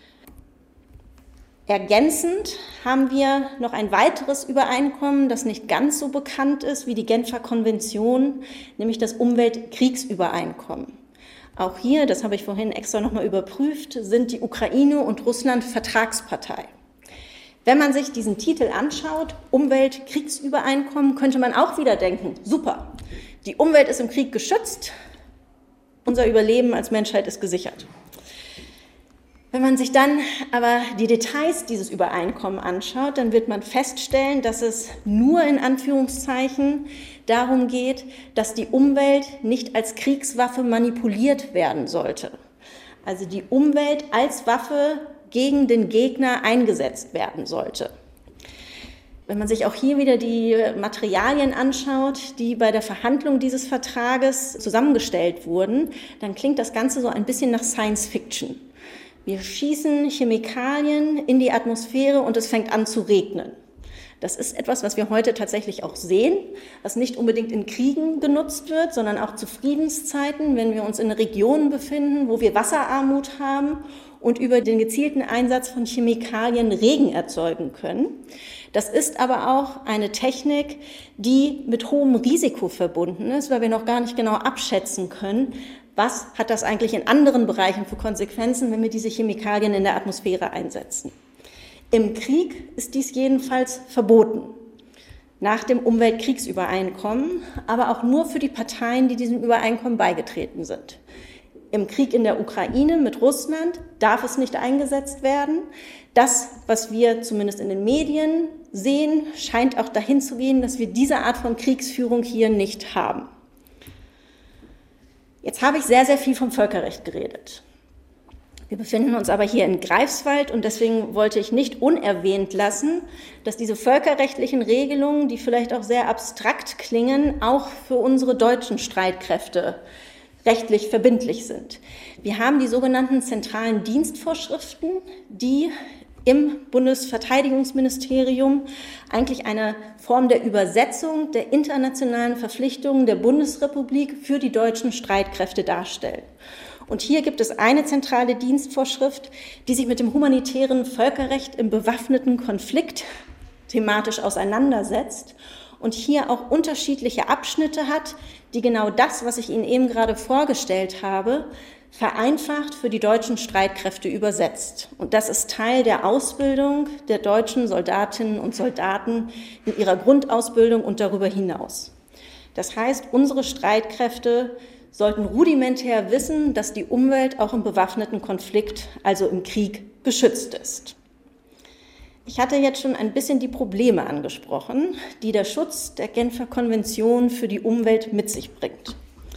Ergänzend haben wir noch ein weiteres Übereinkommen, das nicht ganz so bekannt ist wie die Genfer Konvention, nämlich das Umweltkriegsübereinkommen. Auch hier, das habe ich vorhin extra nochmal überprüft, sind die Ukraine und Russland Vertragspartei. Wenn man sich diesen Titel anschaut, Umweltkriegsübereinkommen, könnte man auch wieder denken, super, die Umwelt ist im Krieg geschützt, unser Überleben als Menschheit ist gesichert. Wenn man sich dann aber die Details dieses Übereinkommens anschaut, dann wird man feststellen, dass es nur in Anführungszeichen darum geht, dass die Umwelt nicht als Kriegswaffe manipuliert werden sollte. Also die Umwelt als Waffe gegen den Gegner eingesetzt werden sollte. Wenn man sich auch hier wieder die Materialien anschaut, die bei der Verhandlung dieses Vertrages zusammengestellt wurden, dann klingt das Ganze so ein bisschen nach Science Fiction. Wir schießen Chemikalien in die Atmosphäre und es fängt an zu regnen. Das ist etwas, was wir heute tatsächlich auch sehen, was nicht unbedingt in Kriegen genutzt wird, sondern auch zu Friedenszeiten, wenn wir uns in Regionen befinden, wo wir Wasserarmut haben und über den gezielten Einsatz von Chemikalien Regen erzeugen können. Das ist aber auch eine Technik, die mit hohem Risiko verbunden ist, weil wir noch gar nicht genau abschätzen können, was hat das eigentlich in anderen Bereichen für Konsequenzen, wenn wir diese Chemikalien in der Atmosphäre einsetzen. Im Krieg ist dies jedenfalls verboten, nach dem Umweltkriegsübereinkommen, aber auch nur für die Parteien, die diesem Übereinkommen beigetreten sind. Im Krieg in der Ukraine mit Russland darf es nicht eingesetzt werden. Das, was wir zumindest in den Medien sehen, scheint auch dahin zu gehen, dass wir diese Art von Kriegsführung hier nicht haben. Jetzt habe ich sehr, sehr viel vom Völkerrecht geredet. Wir befinden uns aber hier in Greifswald und deswegen wollte ich nicht unerwähnt lassen, dass diese völkerrechtlichen Regelungen, die vielleicht auch sehr abstrakt klingen, auch für unsere deutschen Streitkräfte rechtlich verbindlich sind. Wir haben die sogenannten zentralen Dienstvorschriften, die im Bundesverteidigungsministerium eigentlich eine Form der Übersetzung der internationalen Verpflichtungen der Bundesrepublik für die deutschen Streitkräfte darstellen. Und hier gibt es eine zentrale Dienstvorschrift, die sich mit dem humanitären Völkerrecht im bewaffneten Konflikt thematisch auseinandersetzt und hier auch unterschiedliche Abschnitte hat, die genau das, was ich Ihnen eben gerade vorgestellt habe, vereinfacht für die deutschen Streitkräfte übersetzt. Und das ist Teil der Ausbildung der deutschen Soldatinnen und Soldaten in ihrer Grundausbildung und darüber hinaus. Das heißt, unsere Streitkräfte sollten rudimentär wissen, dass die Umwelt auch im bewaffneten Konflikt, also im Krieg, geschützt ist. Ich hatte jetzt schon ein bisschen die Probleme angesprochen, die der Schutz der Genfer Konvention für die Umwelt mit sich bringt.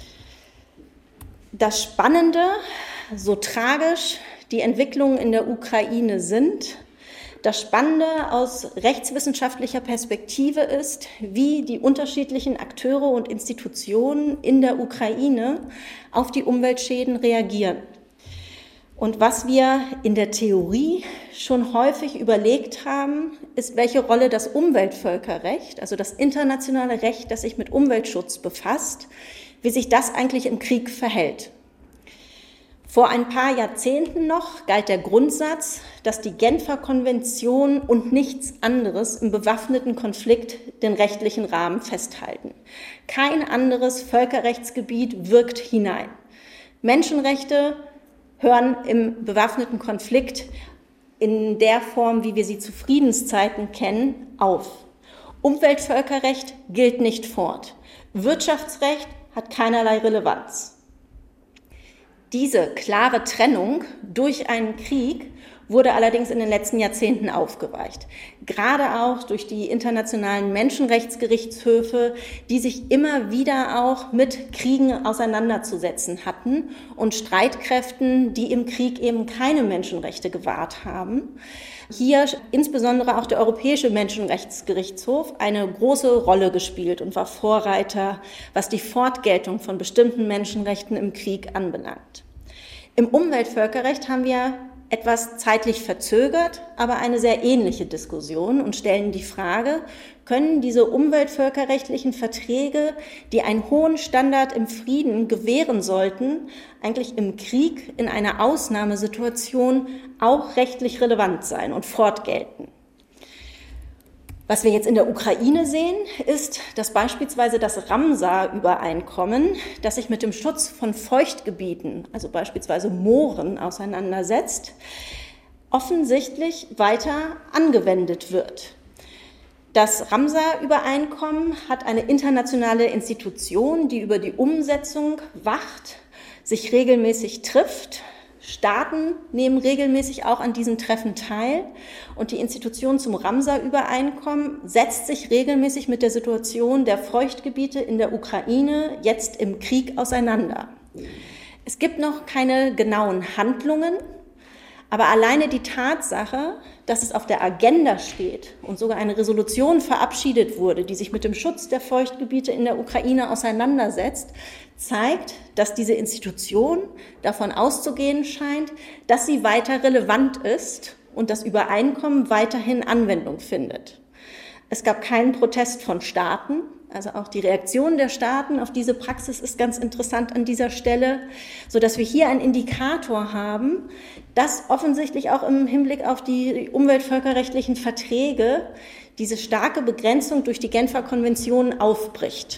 Das Spannende, so tragisch die Entwicklungen in der Ukraine sind, das Spannende aus rechtswissenschaftlicher Perspektive ist, wie die unterschiedlichen Akteure und Institutionen in der Ukraine auf die Umweltschäden reagieren. Und was wir in der Theorie schon häufig überlegt haben, ist, welche Rolle das Umweltvölkerrecht, also das internationale Recht, das sich mit Umweltschutz befasst, wie sich das eigentlich im Krieg verhält. Vor ein paar Jahrzehnten noch galt der Grundsatz, dass die Genfer Konvention und nichts anderes im bewaffneten Konflikt den rechtlichen Rahmen festhalten. Kein anderes Völkerrechtsgebiet wirkt hinein. Menschenrechte hören im bewaffneten Konflikt in der Form, wie wir sie zu Friedenszeiten kennen, auf. Umweltvölkerrecht gilt nicht fort. Wirtschaftsrecht hat keinerlei Relevanz. Diese klare Trennung durch einen Krieg wurde allerdings in den letzten Jahrzehnten aufgeweicht. Gerade auch durch die internationalen Menschenrechtsgerichtshöfe, die sich immer wieder auch mit Kriegen auseinanderzusetzen hatten und Streitkräften, die im Krieg eben keine Menschenrechte gewahrt haben. Hier insbesondere auch der Europäische Menschenrechtsgerichtshof eine große Rolle gespielt und war Vorreiter, was die Fortgeltung von bestimmten Menschenrechten im Krieg anbelangt. Im Umweltvölkerrecht haben wir etwas zeitlich verzögert, aber eine sehr ähnliche Diskussion und stellen die Frage, können diese umweltvölkerrechtlichen Verträge, die einen hohen Standard im Frieden gewähren sollten, eigentlich im Krieg in einer Ausnahmesituation auch rechtlich relevant sein und fortgelten? Was wir jetzt in der Ukraine sehen, ist, dass beispielsweise das Ramsar-Übereinkommen, das sich mit dem Schutz von Feuchtgebieten, also beispielsweise Mooren, auseinandersetzt, offensichtlich weiter angewendet wird. Das Ramsar-Übereinkommen hat eine internationale Institution, die über die Umsetzung wacht, sich regelmäßig trifft. Staaten nehmen regelmäßig auch an diesen Treffen teil und die Institution zum Ramsar-Übereinkommen setzt sich regelmäßig mit der Situation der Feuchtgebiete in der Ukraine jetzt im Krieg auseinander. Es gibt noch keine genauen Handlungen, aber alleine die Tatsache, dass es auf der Agenda steht und sogar eine Resolution verabschiedet wurde, die sich mit dem Schutz der Feuchtgebiete in der Ukraine auseinandersetzt, zeigt, dass diese Institution davon auszugehen scheint, dass sie weiter relevant ist und das Übereinkommen weiterhin Anwendung findet. Es gab keinen Protest von Staaten, also auch die Reaktion der Staaten auf diese Praxis ist ganz interessant an dieser Stelle, sodass wir hier einen Indikator haben, dass offensichtlich auch im Hinblick auf die umweltvölkerrechtlichen Verträge diese starke Begrenzung durch die Genfer Konvention aufbricht.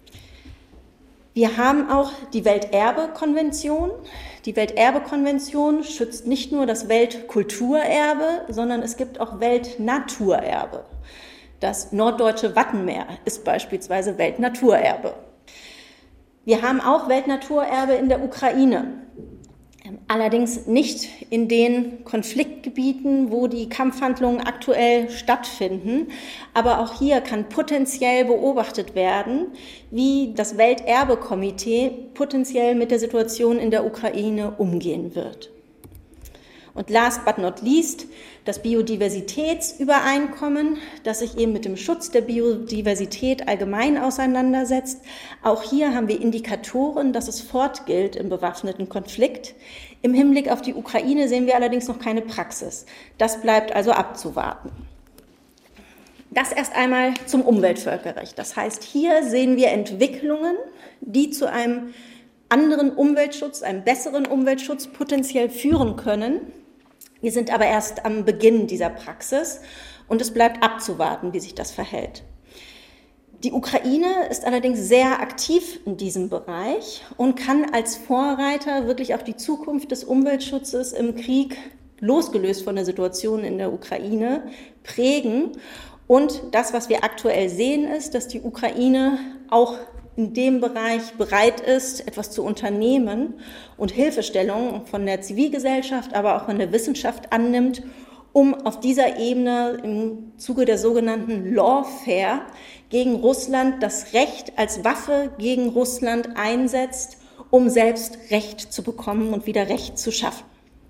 Wir haben auch die Welterbekonvention. Die Welterbekonvention schützt nicht nur das Weltkulturerbe, sondern es gibt auch Weltnaturerbe. Das norddeutsche Wattenmeer ist beispielsweise Weltnaturerbe. Wir haben auch Weltnaturerbe in der Ukraine. Allerdings nicht in den Konfliktgebieten, wo die Kampfhandlungen aktuell stattfinden. Aber auch hier kann potenziell beobachtet werden, wie das Welterbekomitee potenziell mit der Situation in der Ukraine umgehen wird. Und last but not least das Biodiversitätsübereinkommen, das sich eben mit dem Schutz der Biodiversität allgemein auseinandersetzt. Auch hier haben wir Indikatoren, dass es fortgilt im bewaffneten Konflikt. Im Hinblick auf die Ukraine sehen wir allerdings noch keine Praxis. Das bleibt also abzuwarten. Das erst einmal zum Umweltvölkerrecht. Das heißt, hier sehen wir Entwicklungen, die zu einem anderen Umweltschutz, einem besseren Umweltschutz potenziell führen können. Wir sind aber erst am Beginn dieser Praxis und es bleibt abzuwarten, wie sich das verhält. Die Ukraine ist allerdings sehr aktiv in diesem Bereich und kann als Vorreiter wirklich auch die Zukunft des Umweltschutzes im Krieg, losgelöst von der Situation in der Ukraine, prägen. Und das, was wir aktuell sehen, ist, dass die Ukraine auch in dem Bereich bereit ist, etwas zu unternehmen und Hilfestellung von der Zivilgesellschaft, aber auch von der Wissenschaft annimmt, um auf dieser Ebene im Zuge der sogenannten Lawfare gegen Russland das Recht als Waffe gegen Russland einsetzt, um selbst Recht zu bekommen und wieder Recht zu schaffen.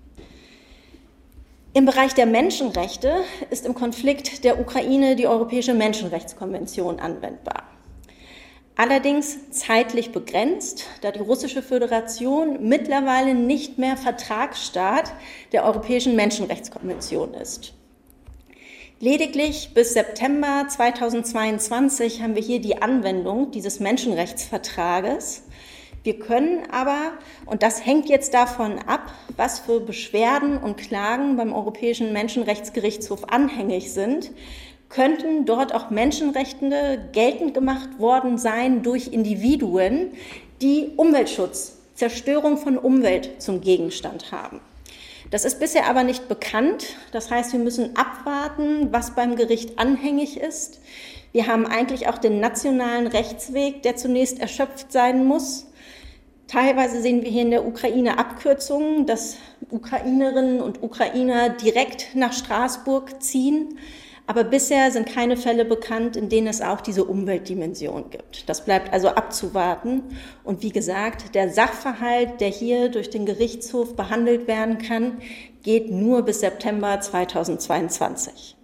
Im Bereich der Menschenrechte ist im Konflikt der Ukraine die Europäische Menschenrechtskonvention anwendbar. Allerdings zeitlich begrenzt, da die Russische Föderation mittlerweile nicht mehr Vertragsstaat der Europäischen Menschenrechtskonvention ist. Lediglich bis September 2022 haben wir hier die Anwendung dieses Menschenrechtsvertrages. Wir können aber, und das hängt jetzt davon ab, was für Beschwerden und Klagen beim Europäischen Menschenrechtsgerichtshof anhängig sind, könnten dort auch Menschenrechte geltend gemacht worden sein durch Individuen, die Umweltschutz, Zerstörung von Umwelt zum Gegenstand haben. Das ist bisher aber nicht bekannt. Das heißt, wir müssen abwarten, was beim Gericht anhängig ist. Wir haben eigentlich auch den nationalen Rechtsweg, der zunächst erschöpft sein muss. Teilweise sehen wir hier in der Ukraine Abkürzungen, dass Ukrainerinnen und Ukrainer direkt nach Straßburg ziehen. Aber bisher sind keine Fälle bekannt, in denen es auch diese Umweltdimension gibt. Das bleibt also abzuwarten. Und wie gesagt, der Sachverhalt, der hier durch den Gerichtshof behandelt werden kann, geht nur bis September 2022.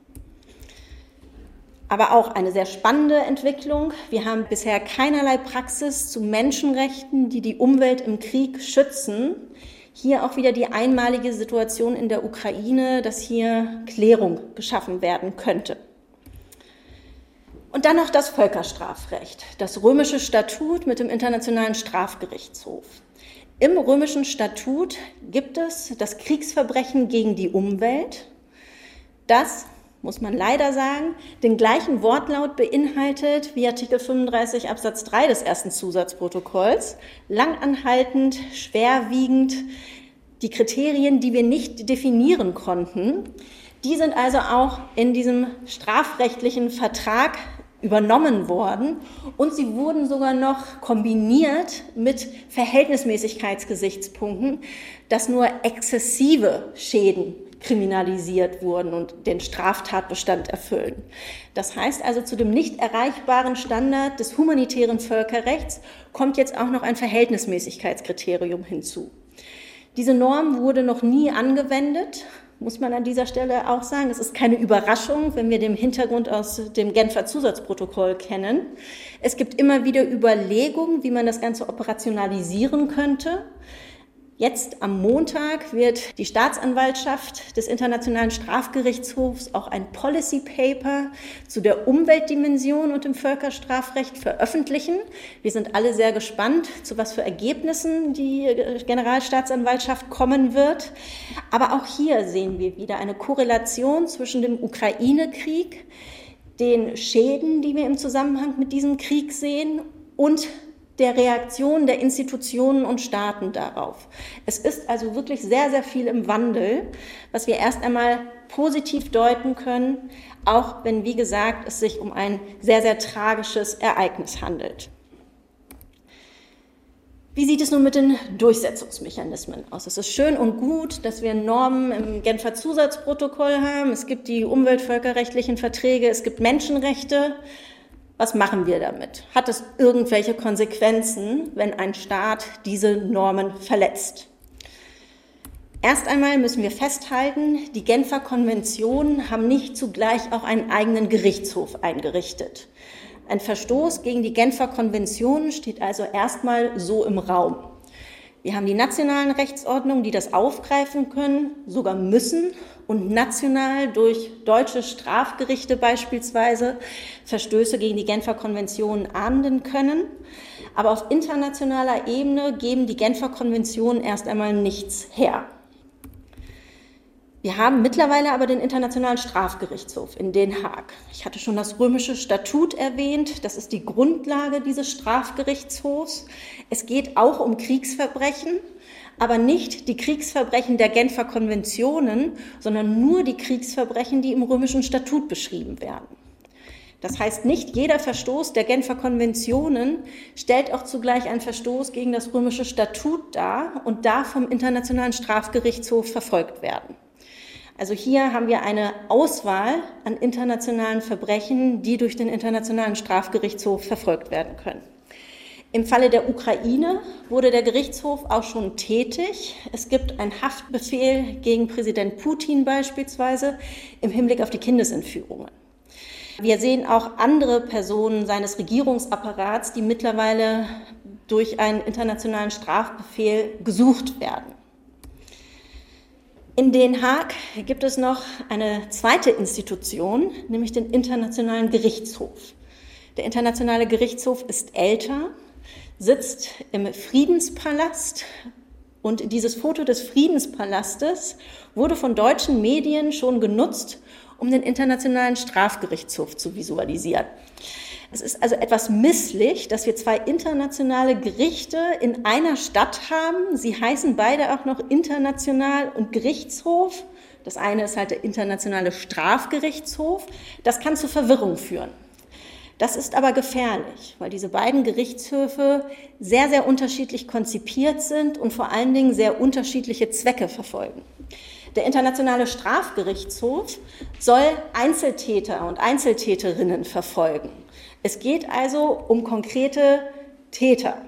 Aber auch eine sehr spannende Entwicklung. Wir haben bisher keinerlei Praxis zu Menschenrechten, die die Umwelt im Krieg schützen. Hier auch wieder die einmalige Situation in der Ukraine, dass hier Klärung geschaffen werden könnte. Und dann noch das Völkerstrafrecht, das römische Statut mit dem Internationalen Strafgerichtshof. Im römischen Statut gibt es das Kriegsverbrechen gegen die Umwelt, das, muss man leider sagen, den gleichen Wortlaut beinhaltet wie Artikel 35 Absatz 3 des ersten Zusatzprotokolls, langanhaltend, schwerwiegend. Die Kriterien, die wir nicht definieren konnten, die sind also auch in diesem strafrechtlichen Vertrag übernommen worden und sie wurden sogar noch kombiniert mit Verhältnismäßigkeitsgesichtspunkten, dass nur exzessive Schäden kriminalisiert wurden und den Straftatbestand erfüllen. Das heißt also, zu dem nicht erreichbaren Standard des humanitären Völkerrechts kommt jetzt auch noch ein Verhältnismäßigkeitskriterium hinzu. Diese Norm wurde noch nie angewendet, muss man an dieser Stelle auch sagen. Es ist keine Überraschung, wenn wir den Hintergrund aus dem Genfer Zusatzprotokoll kennen. Es gibt immer wieder Überlegungen, wie man das Ganze operationalisieren könnte. Jetzt am Montag wird die Staatsanwaltschaft des Internationalen Strafgerichtshofs auch ein Policy Paper zu der Umweltdimension und dem Völkerstrafrecht veröffentlichen. Wir sind alle sehr gespannt, zu was für Ergebnissen die Generalstaatsanwaltschaft kommen wird. Aber auch hier sehen wir wieder eine Korrelation zwischen dem Ukraine-Krieg, den Schäden, die wir im Zusammenhang mit diesem Krieg sehen, und der Reaktion der Institutionen und Staaten darauf. Es ist also wirklich sehr, sehr viel im Wandel, was wir erst einmal positiv deuten können, auch wenn, wie gesagt, es sich um ein sehr, sehr tragisches Ereignis handelt. Wie sieht es nun mit den Durchsetzungsmechanismen aus? Es ist schön und gut, dass wir Normen im Genfer Zusatzprotokoll haben. Es gibt die umweltvölkerrechtlichen Verträge, es gibt Menschenrechte. Was machen wir damit? Hat es irgendwelche Konsequenzen, wenn ein Staat diese Normen verletzt? Erst einmal müssen wir festhalten, die Genfer Konventionen haben nicht zugleich auch einen eigenen Gerichtshof eingerichtet. Ein Verstoß gegen die Genfer Konventionen steht also erstmal so im Raum. Wir haben die nationalen Rechtsordnungen, die das aufgreifen können, sogar müssen und national durch deutsche Strafgerichte beispielsweise Verstöße gegen die Genfer Konventionen ahnden können. Aber auf internationaler Ebene geben die Genfer Konventionen erst einmal nichts her. Wir haben mittlerweile aber den Internationalen Strafgerichtshof in Den Haag. Ich hatte schon das römische Statut erwähnt. Das ist die Grundlage dieses Strafgerichtshofs. Es geht auch um Kriegsverbrechen, aber nicht die Kriegsverbrechen der Genfer Konventionen, sondern nur die Kriegsverbrechen, die im römischen Statut beschrieben werden. Das heißt, nicht jeder Verstoß der Genfer Konventionen stellt auch zugleich einen Verstoß gegen das römische Statut dar und darf vom Internationalen Strafgerichtshof verfolgt werden. Also hier haben wir eine Auswahl an internationalen Verbrechen, die durch den Internationalen Strafgerichtshof verfolgt werden können. Im Falle der Ukraine wurde der Gerichtshof auch schon tätig. Es gibt einen Haftbefehl gegen Präsident Putin beispielsweise im Hinblick auf die Kindesentführungen. Wir sehen auch andere Personen seines Regierungsapparats, die mittlerweile durch einen internationalen Strafbefehl gesucht werden. In Den Haag gibt es noch eine zweite Institution, nämlich den Internationalen Gerichtshof. Der Internationale Gerichtshof ist älter, sitzt im Friedenspalast und dieses Foto des Friedenspalastes wurde von deutschen Medien schon genutzt, um den Internationalen Strafgerichtshof zu visualisieren. Es ist also etwas misslich, dass wir zwei internationale Gerichte in einer Stadt haben. Sie heißen beide auch noch International und Gerichtshof. Das eine ist halt der Internationale Strafgerichtshof. Das kann zu Verwirrung führen. Das ist aber gefährlich, weil diese beiden Gerichtshöfe sehr, sehr unterschiedlich konzipiert sind und vor allen Dingen sehr unterschiedliche Zwecke verfolgen. Der Internationale Strafgerichtshof soll Einzeltäter und Einzeltäterinnen verfolgen. Es geht also um konkrete Täter.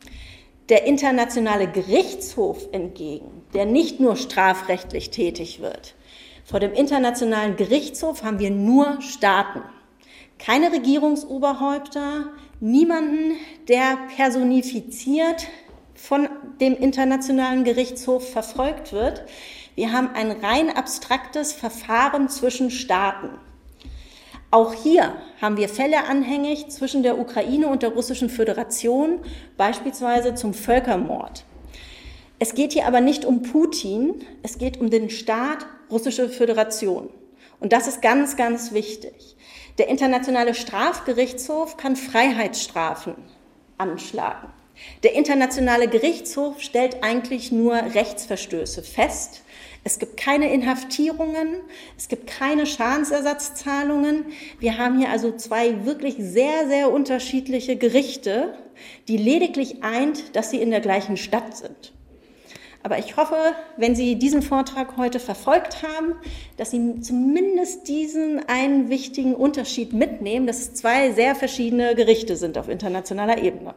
Der Internationale Gerichtshof hingegen, der nicht nur strafrechtlich tätig wird. Vor dem Internationalen Gerichtshof haben wir nur Staaten. Keine Regierungsoberhäupter, niemanden, der personifiziert von dem Internationalen Gerichtshof verfolgt wird. Wir haben ein rein abstraktes Verfahren zwischen Staaten. Auch hier haben wir Fälle anhängig zwischen der Ukraine und der Russischen Föderation, beispielsweise zum Völkermord. Es geht hier aber nicht um Putin, es geht um den Staat Russische Föderation. Und das ist ganz, ganz wichtig. Der Internationale Strafgerichtshof kann Freiheitsstrafen anschlagen. Der Internationale Gerichtshof stellt eigentlich nur Rechtsverstöße fest. Es gibt keine Inhaftierungen, es gibt keine Schadensersatzzahlungen. Wir haben hier also zwei wirklich sehr, sehr unterschiedliche Gerichte, die lediglich eint, dass sie in der gleichen Stadt sind. Aber ich hoffe, wenn Sie diesen Vortrag heute verfolgt haben, dass Sie zumindest diesen einen wichtigen Unterschied mitnehmen, dass es zwei sehr verschiedene Gerichte sind auf internationaler Ebene.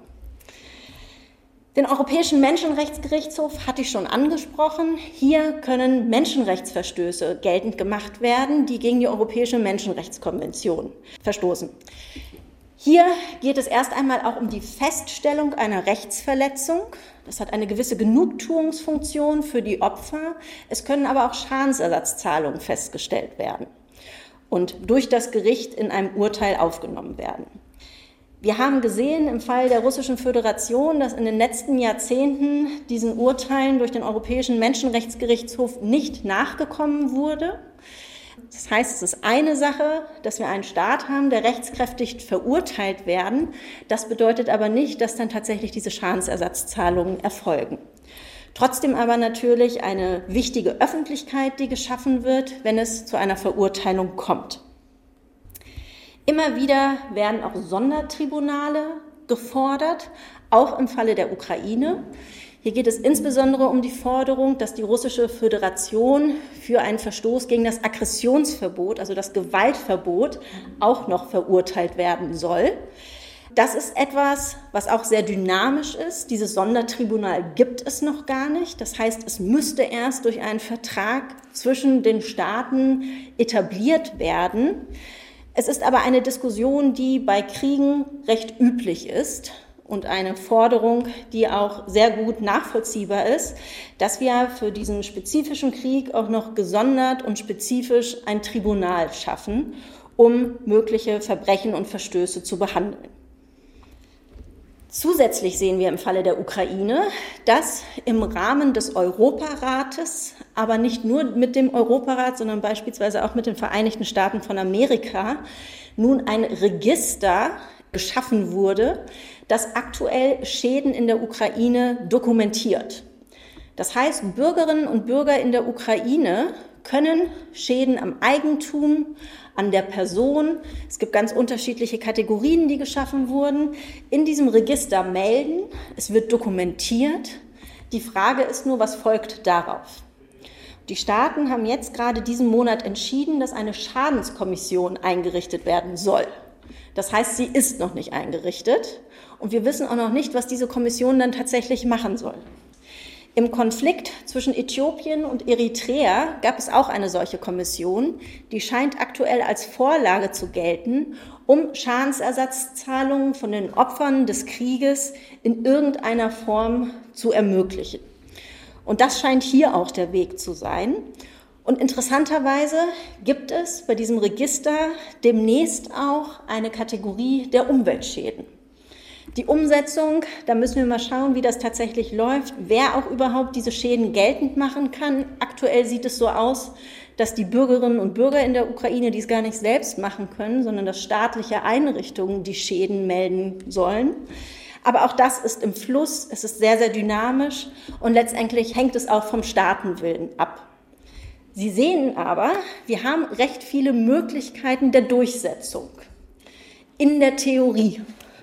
Den Europäischen Menschenrechtsgerichtshof hatte ich schon angesprochen. Hier können Menschenrechtsverstöße geltend gemacht werden, die gegen die Europäische Menschenrechtskonvention verstoßen. Hier geht es erst einmal auch um die Feststellung einer Rechtsverletzung. Das hat eine gewisse Genugtuungsfunktion für die Opfer. Es können aber auch Schadensersatzzahlungen festgestellt werden und durch das Gericht in einem Urteil aufgenommen werden. Wir haben gesehen im Fall der Russischen Föderation, dass in den letzten Jahrzehnten diesen Urteilen durch den Europäischen Menschenrechtsgerichtshof nicht nachgekommen wurde. Das heißt, es ist eine Sache, dass wir einen Staat haben, der rechtskräftig verurteilt werden. Das bedeutet aber nicht, dass dann tatsächlich diese Schadensersatzzahlungen erfolgen. Trotzdem aber natürlich eine wichtige Öffentlichkeit, die geschaffen wird, wenn es zu einer Verurteilung kommt. Immer wieder werden auch Sondertribunale gefordert, auch im Falle der Ukraine. Hier geht es insbesondere um die Forderung, dass die Russische Föderation für einen Verstoß gegen das Aggressionsverbot, also das Gewaltverbot, auch noch verurteilt werden soll. Das ist etwas, was auch sehr dynamisch ist. Dieses Sondertribunal gibt es noch gar nicht. Das heißt, es müsste erst durch einen Vertrag zwischen den Staaten etabliert werden. Es ist aber eine Diskussion, die bei Kriegen recht üblich ist und eine Forderung, die auch sehr gut nachvollziehbar ist, dass wir für diesen spezifischen Krieg auch noch gesondert und spezifisch ein Tribunal schaffen, um mögliche Verbrechen und Verstöße zu behandeln. Zusätzlich sehen wir im Falle der Ukraine, dass im Rahmen des Europarates, aber nicht nur mit dem Europarat, sondern beispielsweise auch mit den Vereinigten Staaten von Amerika, nun ein Register geschaffen wurde, das aktuell Schäden in der Ukraine dokumentiert. Das heißt, Bürgerinnen und Bürger in der Ukraine können Schäden am Eigentum, an der Person, es gibt ganz unterschiedliche Kategorien, die geschaffen wurden, in diesem Register melden. Es wird dokumentiert. Die Frage ist nur, was folgt darauf? Die Staaten haben jetzt gerade diesen Monat entschieden, dass eine Schadenskommission eingerichtet werden soll. Das heißt, sie ist noch nicht eingerichtet und wir wissen auch noch nicht, was diese Kommission dann tatsächlich machen soll. Im Konflikt zwischen Äthiopien und Eritrea gab es auch eine solche Kommission, die scheint aktuell als Vorlage zu gelten, um Schadensersatzzahlungen von den Opfern des Krieges in irgendeiner Form zu ermöglichen. Und das scheint hier auch der Weg zu sein. Und interessanterweise gibt es bei diesem Register demnächst auch eine Kategorie der Umweltschäden. Die Umsetzung, da müssen wir mal schauen, wie das tatsächlich läuft, wer auch überhaupt diese Schäden geltend machen kann. Aktuell sieht es so aus, dass die Bürgerinnen und Bürger in der Ukraine dies gar nicht selbst machen können, sondern dass staatliche Einrichtungen die Schäden melden sollen. Aber auch das ist im Fluss, es ist sehr, sehr dynamisch und letztendlich hängt es auch vom Staatenwillen ab. Sie sehen aber, wir haben recht viele Möglichkeiten der Durchsetzung in der Theorie.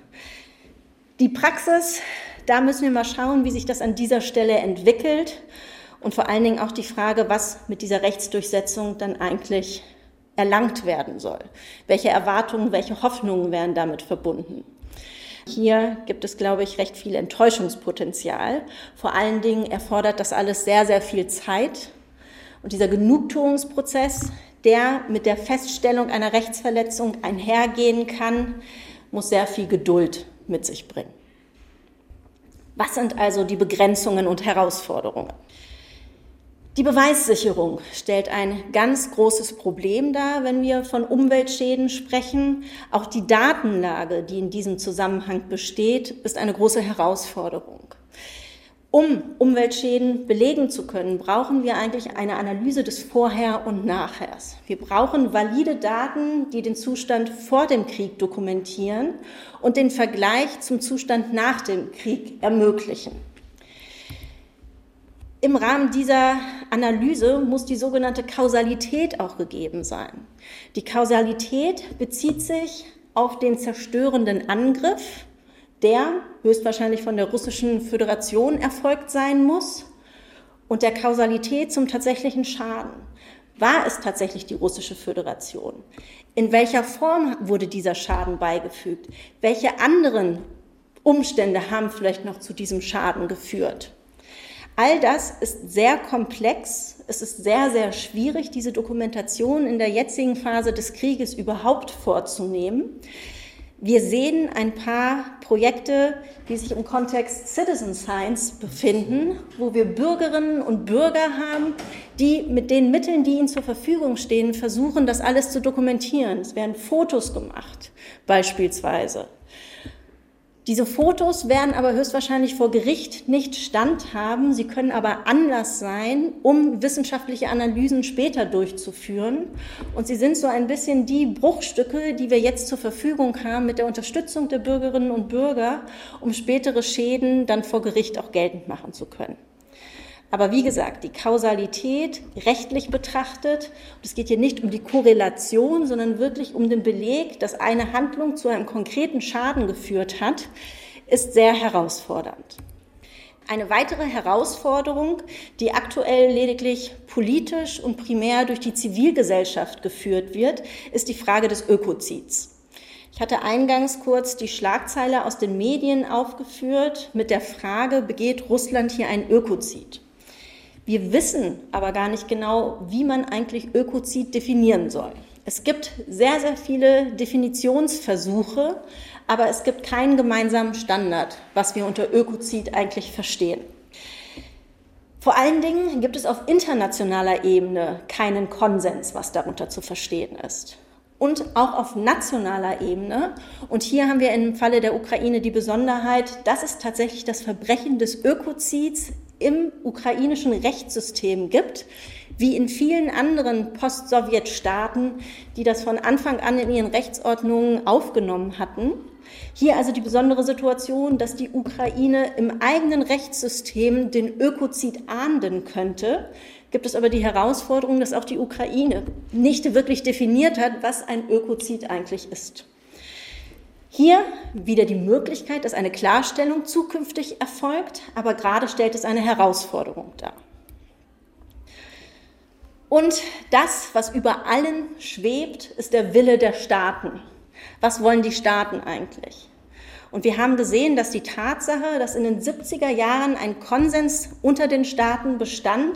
Die Praxis, da müssen wir mal schauen, wie sich das an dieser Stelle entwickelt und vor allen Dingen auch die Frage, was mit dieser Rechtsdurchsetzung dann eigentlich erlangt werden soll. Welche Erwartungen, welche Hoffnungen werden damit verbunden? Hier gibt es, glaube ich, recht viel Enttäuschungspotenzial. Vor allen Dingen erfordert das alles sehr, sehr viel Zeit. Und dieser Genugtuungsprozess, der mit der Feststellung einer Rechtsverletzung einhergehen kann, muss sehr viel Geduld mit sich bringen. Was sind also die Begrenzungen und Herausforderungen? Die Beweissicherung stellt ein ganz großes Problem dar, wenn wir von Umweltschäden sprechen. Auch die Datenlage, die in diesem Zusammenhang besteht, ist eine große Herausforderung. Um Umweltschäden belegen zu können, brauchen wir eigentlich eine Analyse des Vorher und Nachhers. Wir brauchen valide Daten, die den Zustand vor dem Krieg dokumentieren und den Vergleich zum Zustand nach dem Krieg ermöglichen. Im Rahmen dieser Analyse muss die sogenannte Kausalität auch gegeben sein. Die Kausalität bezieht sich auf den zerstörenden Angriff, der höchstwahrscheinlich von der Russischen Föderation erfolgt sein muss, und der Kausalität zum tatsächlichen Schaden. War es tatsächlich die Russische Föderation? In welcher Form wurde dieser Schaden beigefügt? Welche anderen Umstände haben vielleicht noch zu diesem Schaden geführt? All das ist sehr komplex. Es ist sehr, sehr schwierig, diese Dokumentation in der jetzigen Phase des Krieges überhaupt vorzunehmen. Wir sehen ein paar Projekte, die sich im Kontext Citizen Science befinden, wo wir Bürgerinnen und Bürger haben, die mit den Mitteln, die ihnen zur Verfügung stehen, versuchen, das alles zu dokumentieren. Es werden Fotos gemacht, beispielsweise. Diese Fotos werden aber höchstwahrscheinlich vor Gericht nicht standhaben. Sie können aber Anlass sein, um wissenschaftliche Analysen später durchzuführen. Und sie sind so ein bisschen die Bruchstücke, die wir jetzt zur Verfügung haben mit der Unterstützung der Bürgerinnen und Bürger, um spätere Schäden dann vor Gericht auch geltend machen zu können. Aber wie gesagt, die Kausalität rechtlich betrachtet, und es geht hier nicht um die Korrelation, sondern wirklich um den Beleg, dass eine Handlung zu einem konkreten Schaden geführt hat, ist sehr herausfordernd. Eine weitere Herausforderung, die aktuell lediglich politisch und primär durch die Zivilgesellschaft geführt wird, ist die Frage des Ökozids. Ich hatte eingangs kurz die Schlagzeile aus den Medien aufgeführt mit der Frage, begeht Russland hier einen Ökozid? Wir wissen aber gar nicht genau, wie man eigentlich Ökozid definieren soll. Es gibt sehr, sehr viele Definitionsversuche, aber es gibt keinen gemeinsamen Standard, was wir unter Ökozid eigentlich verstehen. Vor allen Dingen gibt es auf internationaler Ebene keinen Konsens, was darunter zu verstehen ist. Und auch auf nationaler Ebene. Und hier haben wir im Falle der Ukraine die Besonderheit, dass es tatsächlich das Verbrechen des Ökozids im ukrainischen Rechtssystem gibt, wie in vielen anderen Post-Sowjet-Staaten, die das von Anfang an in ihren Rechtsordnungen aufgenommen hatten. Hier also die besondere Situation, dass die Ukraine im eigenen Rechtssystem den Ökozid ahnden könnte. Gibt es aber die Herausforderung, dass auch die Ukraine nicht wirklich definiert hat, was ein Ökozid eigentlich ist. Hier wieder die Möglichkeit, dass eine Klarstellung zukünftig erfolgt, aber gerade stellt es eine Herausforderung dar. Und das, was über allen schwebt, ist der Wille der Staaten. Was wollen die Staaten eigentlich? Und wir haben gesehen, dass die Tatsache, dass in den 70er Jahren ein Konsens unter den Staaten bestand,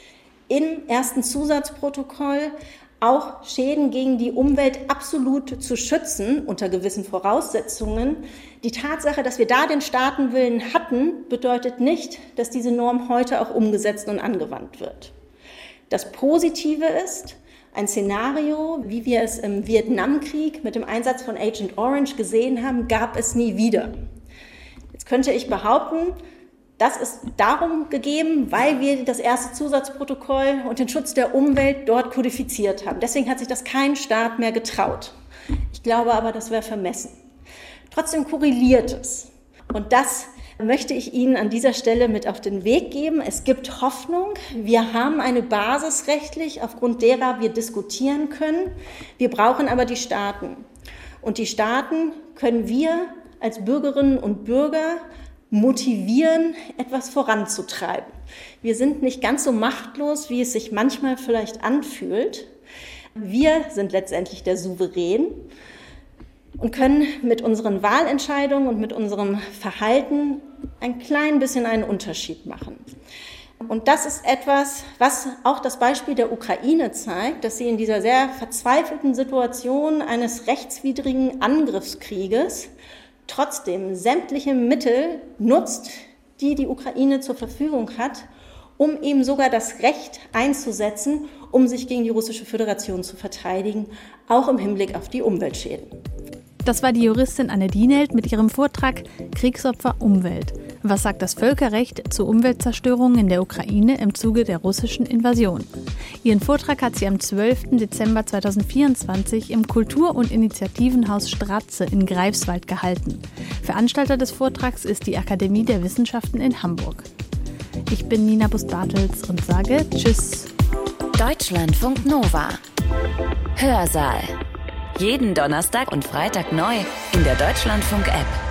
im ersten Zusatzprotokoll auch Schäden gegen die Umwelt absolut zu schützen, unter gewissen Voraussetzungen. Die Tatsache, dass wir da den Staatenwillen hatten, bedeutet nicht, dass diese Norm heute auch umgesetzt und angewandt wird. Das Positive ist, ein Szenario, wie wir es im Vietnamkrieg mit dem Einsatz von Agent Orange gesehen haben, gab es nie wieder. Jetzt könnte ich behaupten, das ist darum gegeben, weil wir das erste Zusatzprotokoll und den Schutz der Umwelt dort kodifiziert haben. Deswegen hat sich das kein Staat mehr getraut. Ich glaube aber, das wäre vermessen. Trotzdem korreliert es. Und das möchte ich Ihnen an dieser Stelle mit auf den Weg geben. Es gibt Hoffnung. Wir haben eine Basis rechtlich, aufgrund derer wir diskutieren können. Wir brauchen aber die Staaten. Und die Staaten können wir als Bürgerinnen und Bürger motivieren, etwas voranzutreiben. Wir sind nicht ganz so machtlos, wie es sich manchmal vielleicht anfühlt. Wir sind letztendlich der Souverän und können mit unseren Wahlentscheidungen und mit unserem Verhalten ein klein bisschen einen Unterschied machen. Und das ist etwas, was auch das Beispiel der Ukraine zeigt, dass sie in dieser sehr verzweifelten Situation eines rechtswidrigen Angriffskrieges trotzdem sämtliche Mittel nutzt, die die Ukraine zur Verfügung hat, um eben sogar das Recht einzusetzen, um sich gegen die Russische Föderation zu verteidigen, auch im Hinblick auf die Umweltschäden. Das war die Juristin Anne Dienelt mit ihrem Vortrag Kriegsopfer Umwelt. Was sagt das Völkerrecht zur Umweltzerstörung in der Ukraine im Zuge der russischen Invasion? Ihren Vortrag hat sie am 12. Dezember 2024 im Kultur- und Initiativenhaus Stratze in Greifswald gehalten. Veranstalter des Vortrags ist die Akademie der Wissenschaften in Hamburg. Ich bin Nina Bust-Bartels und sage Tschüss. Deutschlandfunk Nova. Hörsaal. Jeden Donnerstag und Freitag neu in der Deutschlandfunk-App.